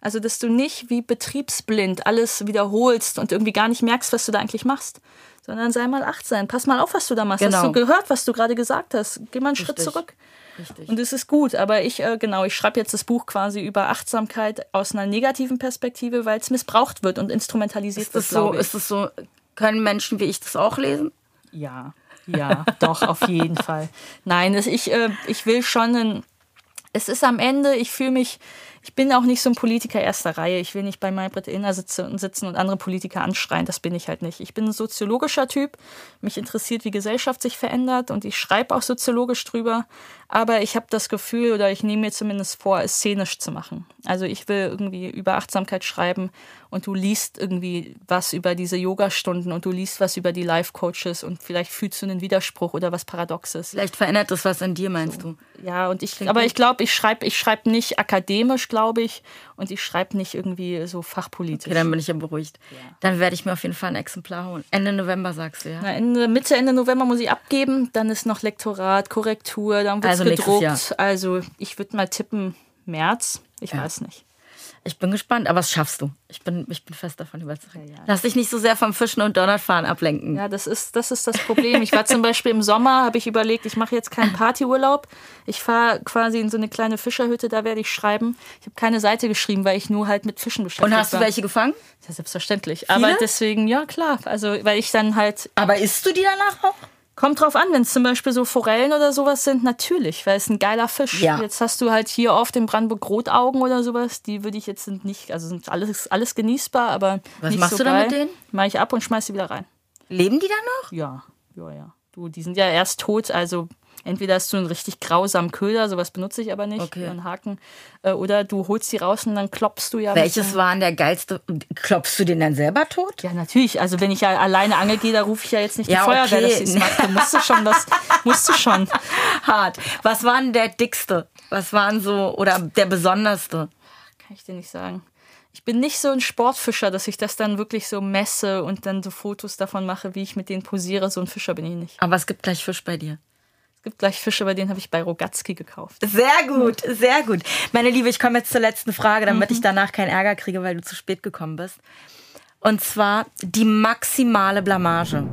Also, dass du nicht wie betriebsblind alles wiederholst und irgendwie gar nicht merkst, was du da eigentlich machst. Sondern sei mal achtsam. Pass mal auf, was du da machst. Genau. Hast du gehört, was du gerade gesagt hast? Geh mal einen Schritt Richtig. zurück. Richtig. Und es ist gut. Aber ich, äh, genau, ich schreibe jetzt das Buch quasi über Achtsamkeit aus einer negativen Perspektive, weil es missbraucht wird und instrumentalisiert Ist wird, das so, glaube ich. ist das so, können Menschen wie ich das auch lesen? Ja, ja, doch, auf jeden Fall. Nein, es, ich, äh, ich will schon ein, es ist am Ende, ich fühle mich, ich bin auch nicht so ein Politiker erster Reihe. Ich will nicht bei Maybrit Illner sitzen sitzen und andere Politiker anschreien. Das bin ich halt nicht. Ich bin ein soziologischer Typ. Mich interessiert, wie Gesellschaft sich verändert und ich schreibe auch soziologisch drüber. Aber ich habe das Gefühl, oder ich nehme mir zumindest vor, es szenisch zu machen. Also ich will irgendwie über Achtsamkeit schreiben und du liest irgendwie was über diese Yoga-Stunden und du liest was über die Life-Coaches und vielleicht fühlst du einen Widerspruch oder was Paradoxes. Vielleicht verändert das was in dir, meinst du? Ja, und ich, aber ich glaube, ich schreibe ich schreib nicht akademisch, glaube ich, und ich schreibe nicht irgendwie so fachpolitisch. Okay, dann bin ich ja beruhigt. Ja. Dann werde ich mir auf jeden Fall ein Exemplar holen. Ende November, sagst du, ja? Na, Ende, Mitte, Ende November muss ich abgeben, dann ist noch Lektorat, Korrektur, dann wird es Also nächstes gedruckt. Jahr. Also ich würde mal tippen, März, ich Ja. weiß nicht. Ich bin gespannt, aber das schaffst du. Ich bin, ich bin fest davon überzeugt. Ja, ja. Lass dich nicht so sehr vom Fischen und Donutfahren ablenken. Ja, das ist, das ist das Problem. Ich war zum Beispiel im Sommer, habe ich überlegt, ich mache jetzt keinen Partyurlaub. Ich fahre quasi in so eine kleine Fischerhütte, da werde ich schreiben. Ich habe keine Seite geschrieben, weil ich nur halt mit Fischen beschäftigt Und hast du war. welche gefangen? Ja, selbstverständlich. Aber deswegen, ja klar. Also, weil ich dann halt, Aber isst du die danach auch? kommt drauf an, wenn es zum Beispiel so Forellen oder sowas sind, natürlich, weil es ein geiler Fisch. Ja. Jetzt hast du halt hier oft in Brandenburg Rotaugen oder sowas, die würde ich jetzt nicht, also sind alles, alles genießbar, aber Was nicht machst so du dann geil. mit denen? Mache ich ab und schmeiß sie wieder rein. Leben die dann noch? Ja, ja, ja. Du, die sind ja erst tot, also entweder hast du einen richtig grausamen Köder, sowas benutze ich aber nicht, Okay. einen Haken, äh, oder du holst sie raus und dann klopfst du ja. Welches mit so- war denn der geilste? Klopfst du den dann selber tot? Ja, natürlich. Also wenn ich ja alleine angeln gehe, da rufe ich ja jetzt nicht die Ja, Feuerwehr, okay. dass sie es macht. Du musst du schon, das musst du schon. Hart. Was war denn der dickste? Was waren so, oder der besonderste? Kann ich dir nicht sagen. Ich bin nicht so ein Sportfischer, dass ich das dann wirklich so messe und dann so Fotos davon mache, wie ich mit denen posiere. So ein Fischer bin ich nicht. Aber es gibt gleich Fisch bei dir. Es gibt gleich Fische, bei denen habe ich bei Rogatski gekauft. Sehr gut, sehr gut. Meine Liebe, ich komme jetzt zur letzten Frage, damit ich danach keinen Ärger kriege, weil du zu spät gekommen bist. Und zwar die maximale Blamage.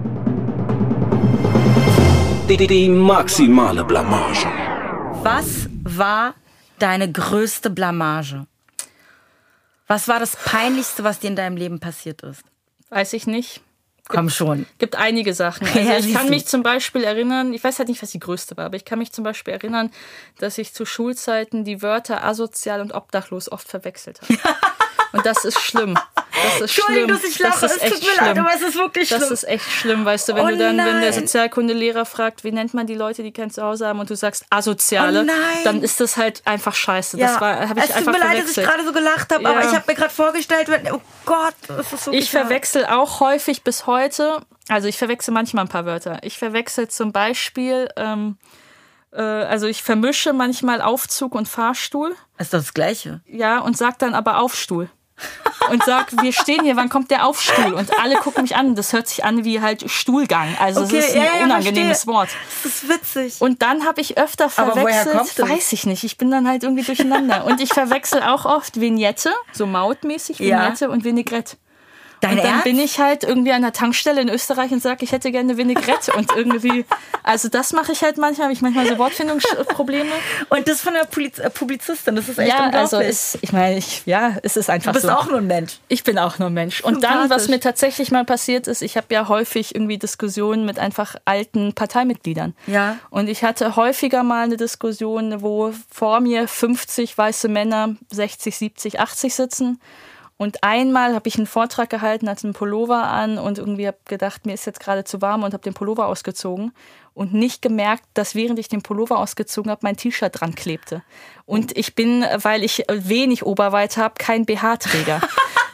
Die, die, die maximale Blamage. Was war deine größte Blamage? Was war das Peinlichste, was dir in deinem Leben passiert ist? Weiß ich nicht. Komm schon. Gibt einige Sachen. Also Ja, ich siehst kann du. mich zum Beispiel erinnern, ich weiß halt nicht, was die größte war, aber ich kann mich zum Beispiel erinnern, dass ich zu Schulzeiten die Wörter asozial und obdachlos oft verwechselt habe. Und das ist schlimm. Das ist schlimm. Entschuldigung, dass ich lache, Das ist es echt tut mir leid, schlimm. aber es ist wirklich Das schlimm. ist echt schlimm, weißt du, wenn Oh du dann, wenn der nein. Sozialkundelehrer fragt, wie nennt man die Leute, die kein Zuhause haben, und du sagst Asoziale, Oh nein. dann ist das halt einfach scheiße. Ja, Das war, habe ich es tut einfach mir leid, dass verwechselt. ich gerade so gelacht habe, aber Ja. ich habe mir gerade vorgestellt, wenn- oh Gott, das ist so Ich verwechsel auch häufig bis heute, also ich verwechsel manchmal ein paar Wörter. Ich verwechsel zum Beispiel, ähm, äh, also ich vermische manchmal Aufzug und Fahrstuhl, Ist doch das Gleiche. ja, und sag dann aber Aufstuhl. Und sag, wir stehen hier, wann kommt der Aufstuhl? Und alle gucken mich an. Das hört sich an wie halt Stuhlgang. Also Okay, es ist ein ja, ja, unangenehmes verstehe. Wort. Das ist witzig. Und dann habe ich öfter Aber woher verwechselt, kommt das? weiß ich nicht, ich bin dann halt irgendwie durcheinander. Und ich verwechsel auch oft Vignette, so mautmäßig Ja. Vignette und Vinaigrette. Dein Und dann Ernst? bin ich halt irgendwie an der Tankstelle in Österreich und sage, ich hätte gerne eine Vinaigrette. Und irgendwie, also das mache ich halt manchmal, habe ich manchmal so Wortfindungsprobleme. Und das von der Publiz äh, Publizistin, das ist echt Ja, unglaublich. also ist, ich meine, ich, ja, es ist einfach du bist so. auch nur ein Mensch. Ich bin auch nur Mensch. Und dann, was Sympathisch. mir tatsächlich mal passiert ist, ich habe ja häufig irgendwie Diskussionen mit einfach alten Parteimitgliedern. Ja. Und ich hatte häufiger mal eine Diskussion, wo vor mir fünfzig weiße Männer, sechzig, siebzig, achtzig sitzen. Und einmal habe ich einen Vortrag gehalten, hatte einen Pullover an und irgendwie habe gedacht, mir ist jetzt gerade zu warm und habe den Pullover ausgezogen und nicht gemerkt, dass während ich den Pullover ausgezogen habe, mein T-Shirt dran klebte. Und ich bin, weil ich wenig Oberweite habe, kein B H-Träger.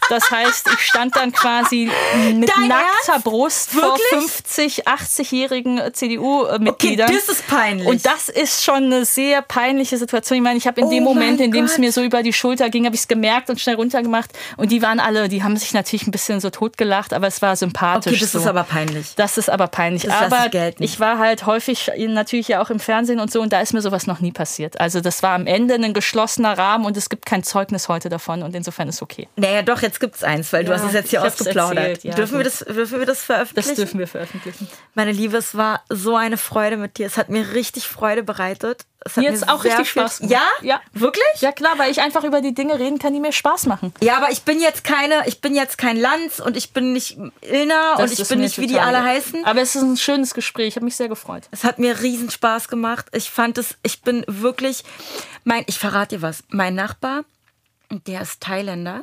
Das heißt, ich stand dann quasi mit Dein nackter Ernst? Brust Wirklich? vor fünfzig, achtzig-jährigen C D U-Mitgliedern. Okay, das ist peinlich. Und das ist schon eine sehr peinliche Situation. Ich meine, ich habe in dem Oh Moment, mein in dem es Gott. mir so über die Schulter ging, habe ich es gemerkt und schnell runtergemacht. Und die waren alle, die haben sich natürlich ein bisschen so totgelacht, aber es war sympathisch. Okay, das so. ist aber peinlich. Das ist aber peinlich. Das lasse aber ich gelten. ich war halt häufig natürlich ja auch im Fernsehen und so und da ist mir sowas noch nie passiert. Also das war am Ende ein geschlossener Rahmen und es gibt kein Zeugnis heute davon und insofern ist okay. Naja, doch, jetzt gibt's eins, weil du Ja, hast es jetzt hier ich hab's ausgeplaudert. erzählt, ja, dürfen, wir gut. das, dürfen wir das veröffentlichen? Das dürfen wir veröffentlichen. Meine Liebe, es war so eine Freude mit dir. Es hat mir richtig Freude bereitet. Es hat Mir jetzt auch sehr richtig viel- Spaß gemacht. Ja? Ja. Wirklich? Ja klar, weil ich einfach über die Dinge reden kann, die mir Spaß machen. Ja, aber ich bin jetzt keine, ich bin jetzt kein Lanz und ich bin nicht Ilna und Das ich ist bin mir nicht, wie die total- alle heißen. Aber es ist ein schönes Gespräch. Ich habe mich sehr gefreut. Es hat mir riesen Spaß gemacht. Ich fand es, ich bin wirklich, mein, ich verrate dir was. Mein Nachbar, der ist Thailänder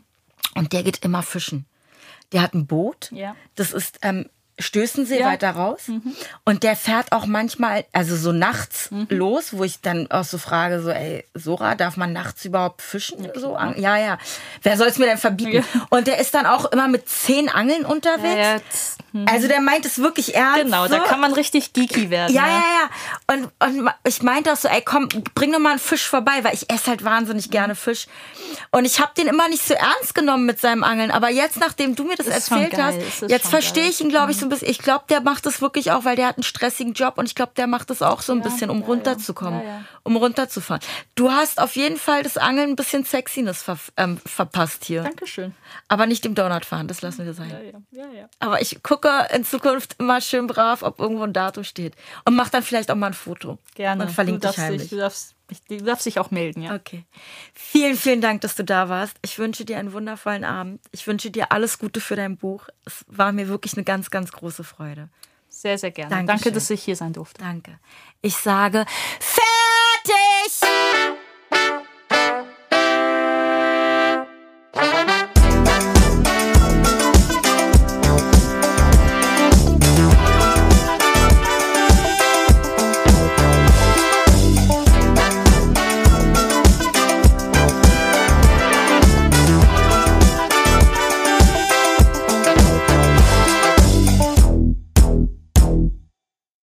und der geht immer fischen. Der hat ein Boot. Ja. Das ist ähm, Stößensee Ja. weiter raus. Und der fährt auch manchmal, also so nachts los, wo ich dann auch so frage, so, ey, Sora, darf man nachts überhaupt fischen? So, an- ja, ja. Wer soll es mir denn verbieten? Ja. Und der ist dann auch immer mit zehn Angeln unterwegs. Also der meint es wirklich ernst. Genau, da so. kann man richtig geeky werden. Ja, ja, ja. Und, und ich meinte auch so, ey, komm, bring doch mal einen Fisch vorbei, weil ich esse halt wahnsinnig gerne Fisch. Und ich habe den immer nicht so ernst genommen mit seinem Angeln. Aber jetzt, nachdem du mir das Ist schon erzählt geil, hast, es ist jetzt schon verstehe geil. ich ihn, glaube ich, so ein bisschen. Ich glaube, der macht das wirklich auch, weil der hat einen stressigen Job. Und ich glaube, der macht das auch so ein bisschen, um ja, runterzukommen, ja, ja. um runterzufahren. Du hast auf jeden Fall das Angeln ein bisschen Sexiness ver ähm, verpasst hier. Dankeschön. Aber nicht dem Donut fahren, das lassen wir sein. Ja, ja, ja, ja. Aber ich gucke in Zukunft immer schön brav, ob irgendwo ein Datum steht. Und mach dann vielleicht auch mal ein Foto. Gerne. Und verlinke du dich darfst heimlich. dich, du, darfst, du darfst dich auch melden, ja. Okay. Vielen, vielen Dank, dass du da warst. Ich wünsche dir einen wundervollen Abend. Ich wünsche dir alles Gute für dein Buch. Es war mir wirklich eine ganz, ganz große Freude. Sehr, sehr gerne. Dankeschön. Danke, dass ich hier sein durfte. Danke. Ich sage fertig!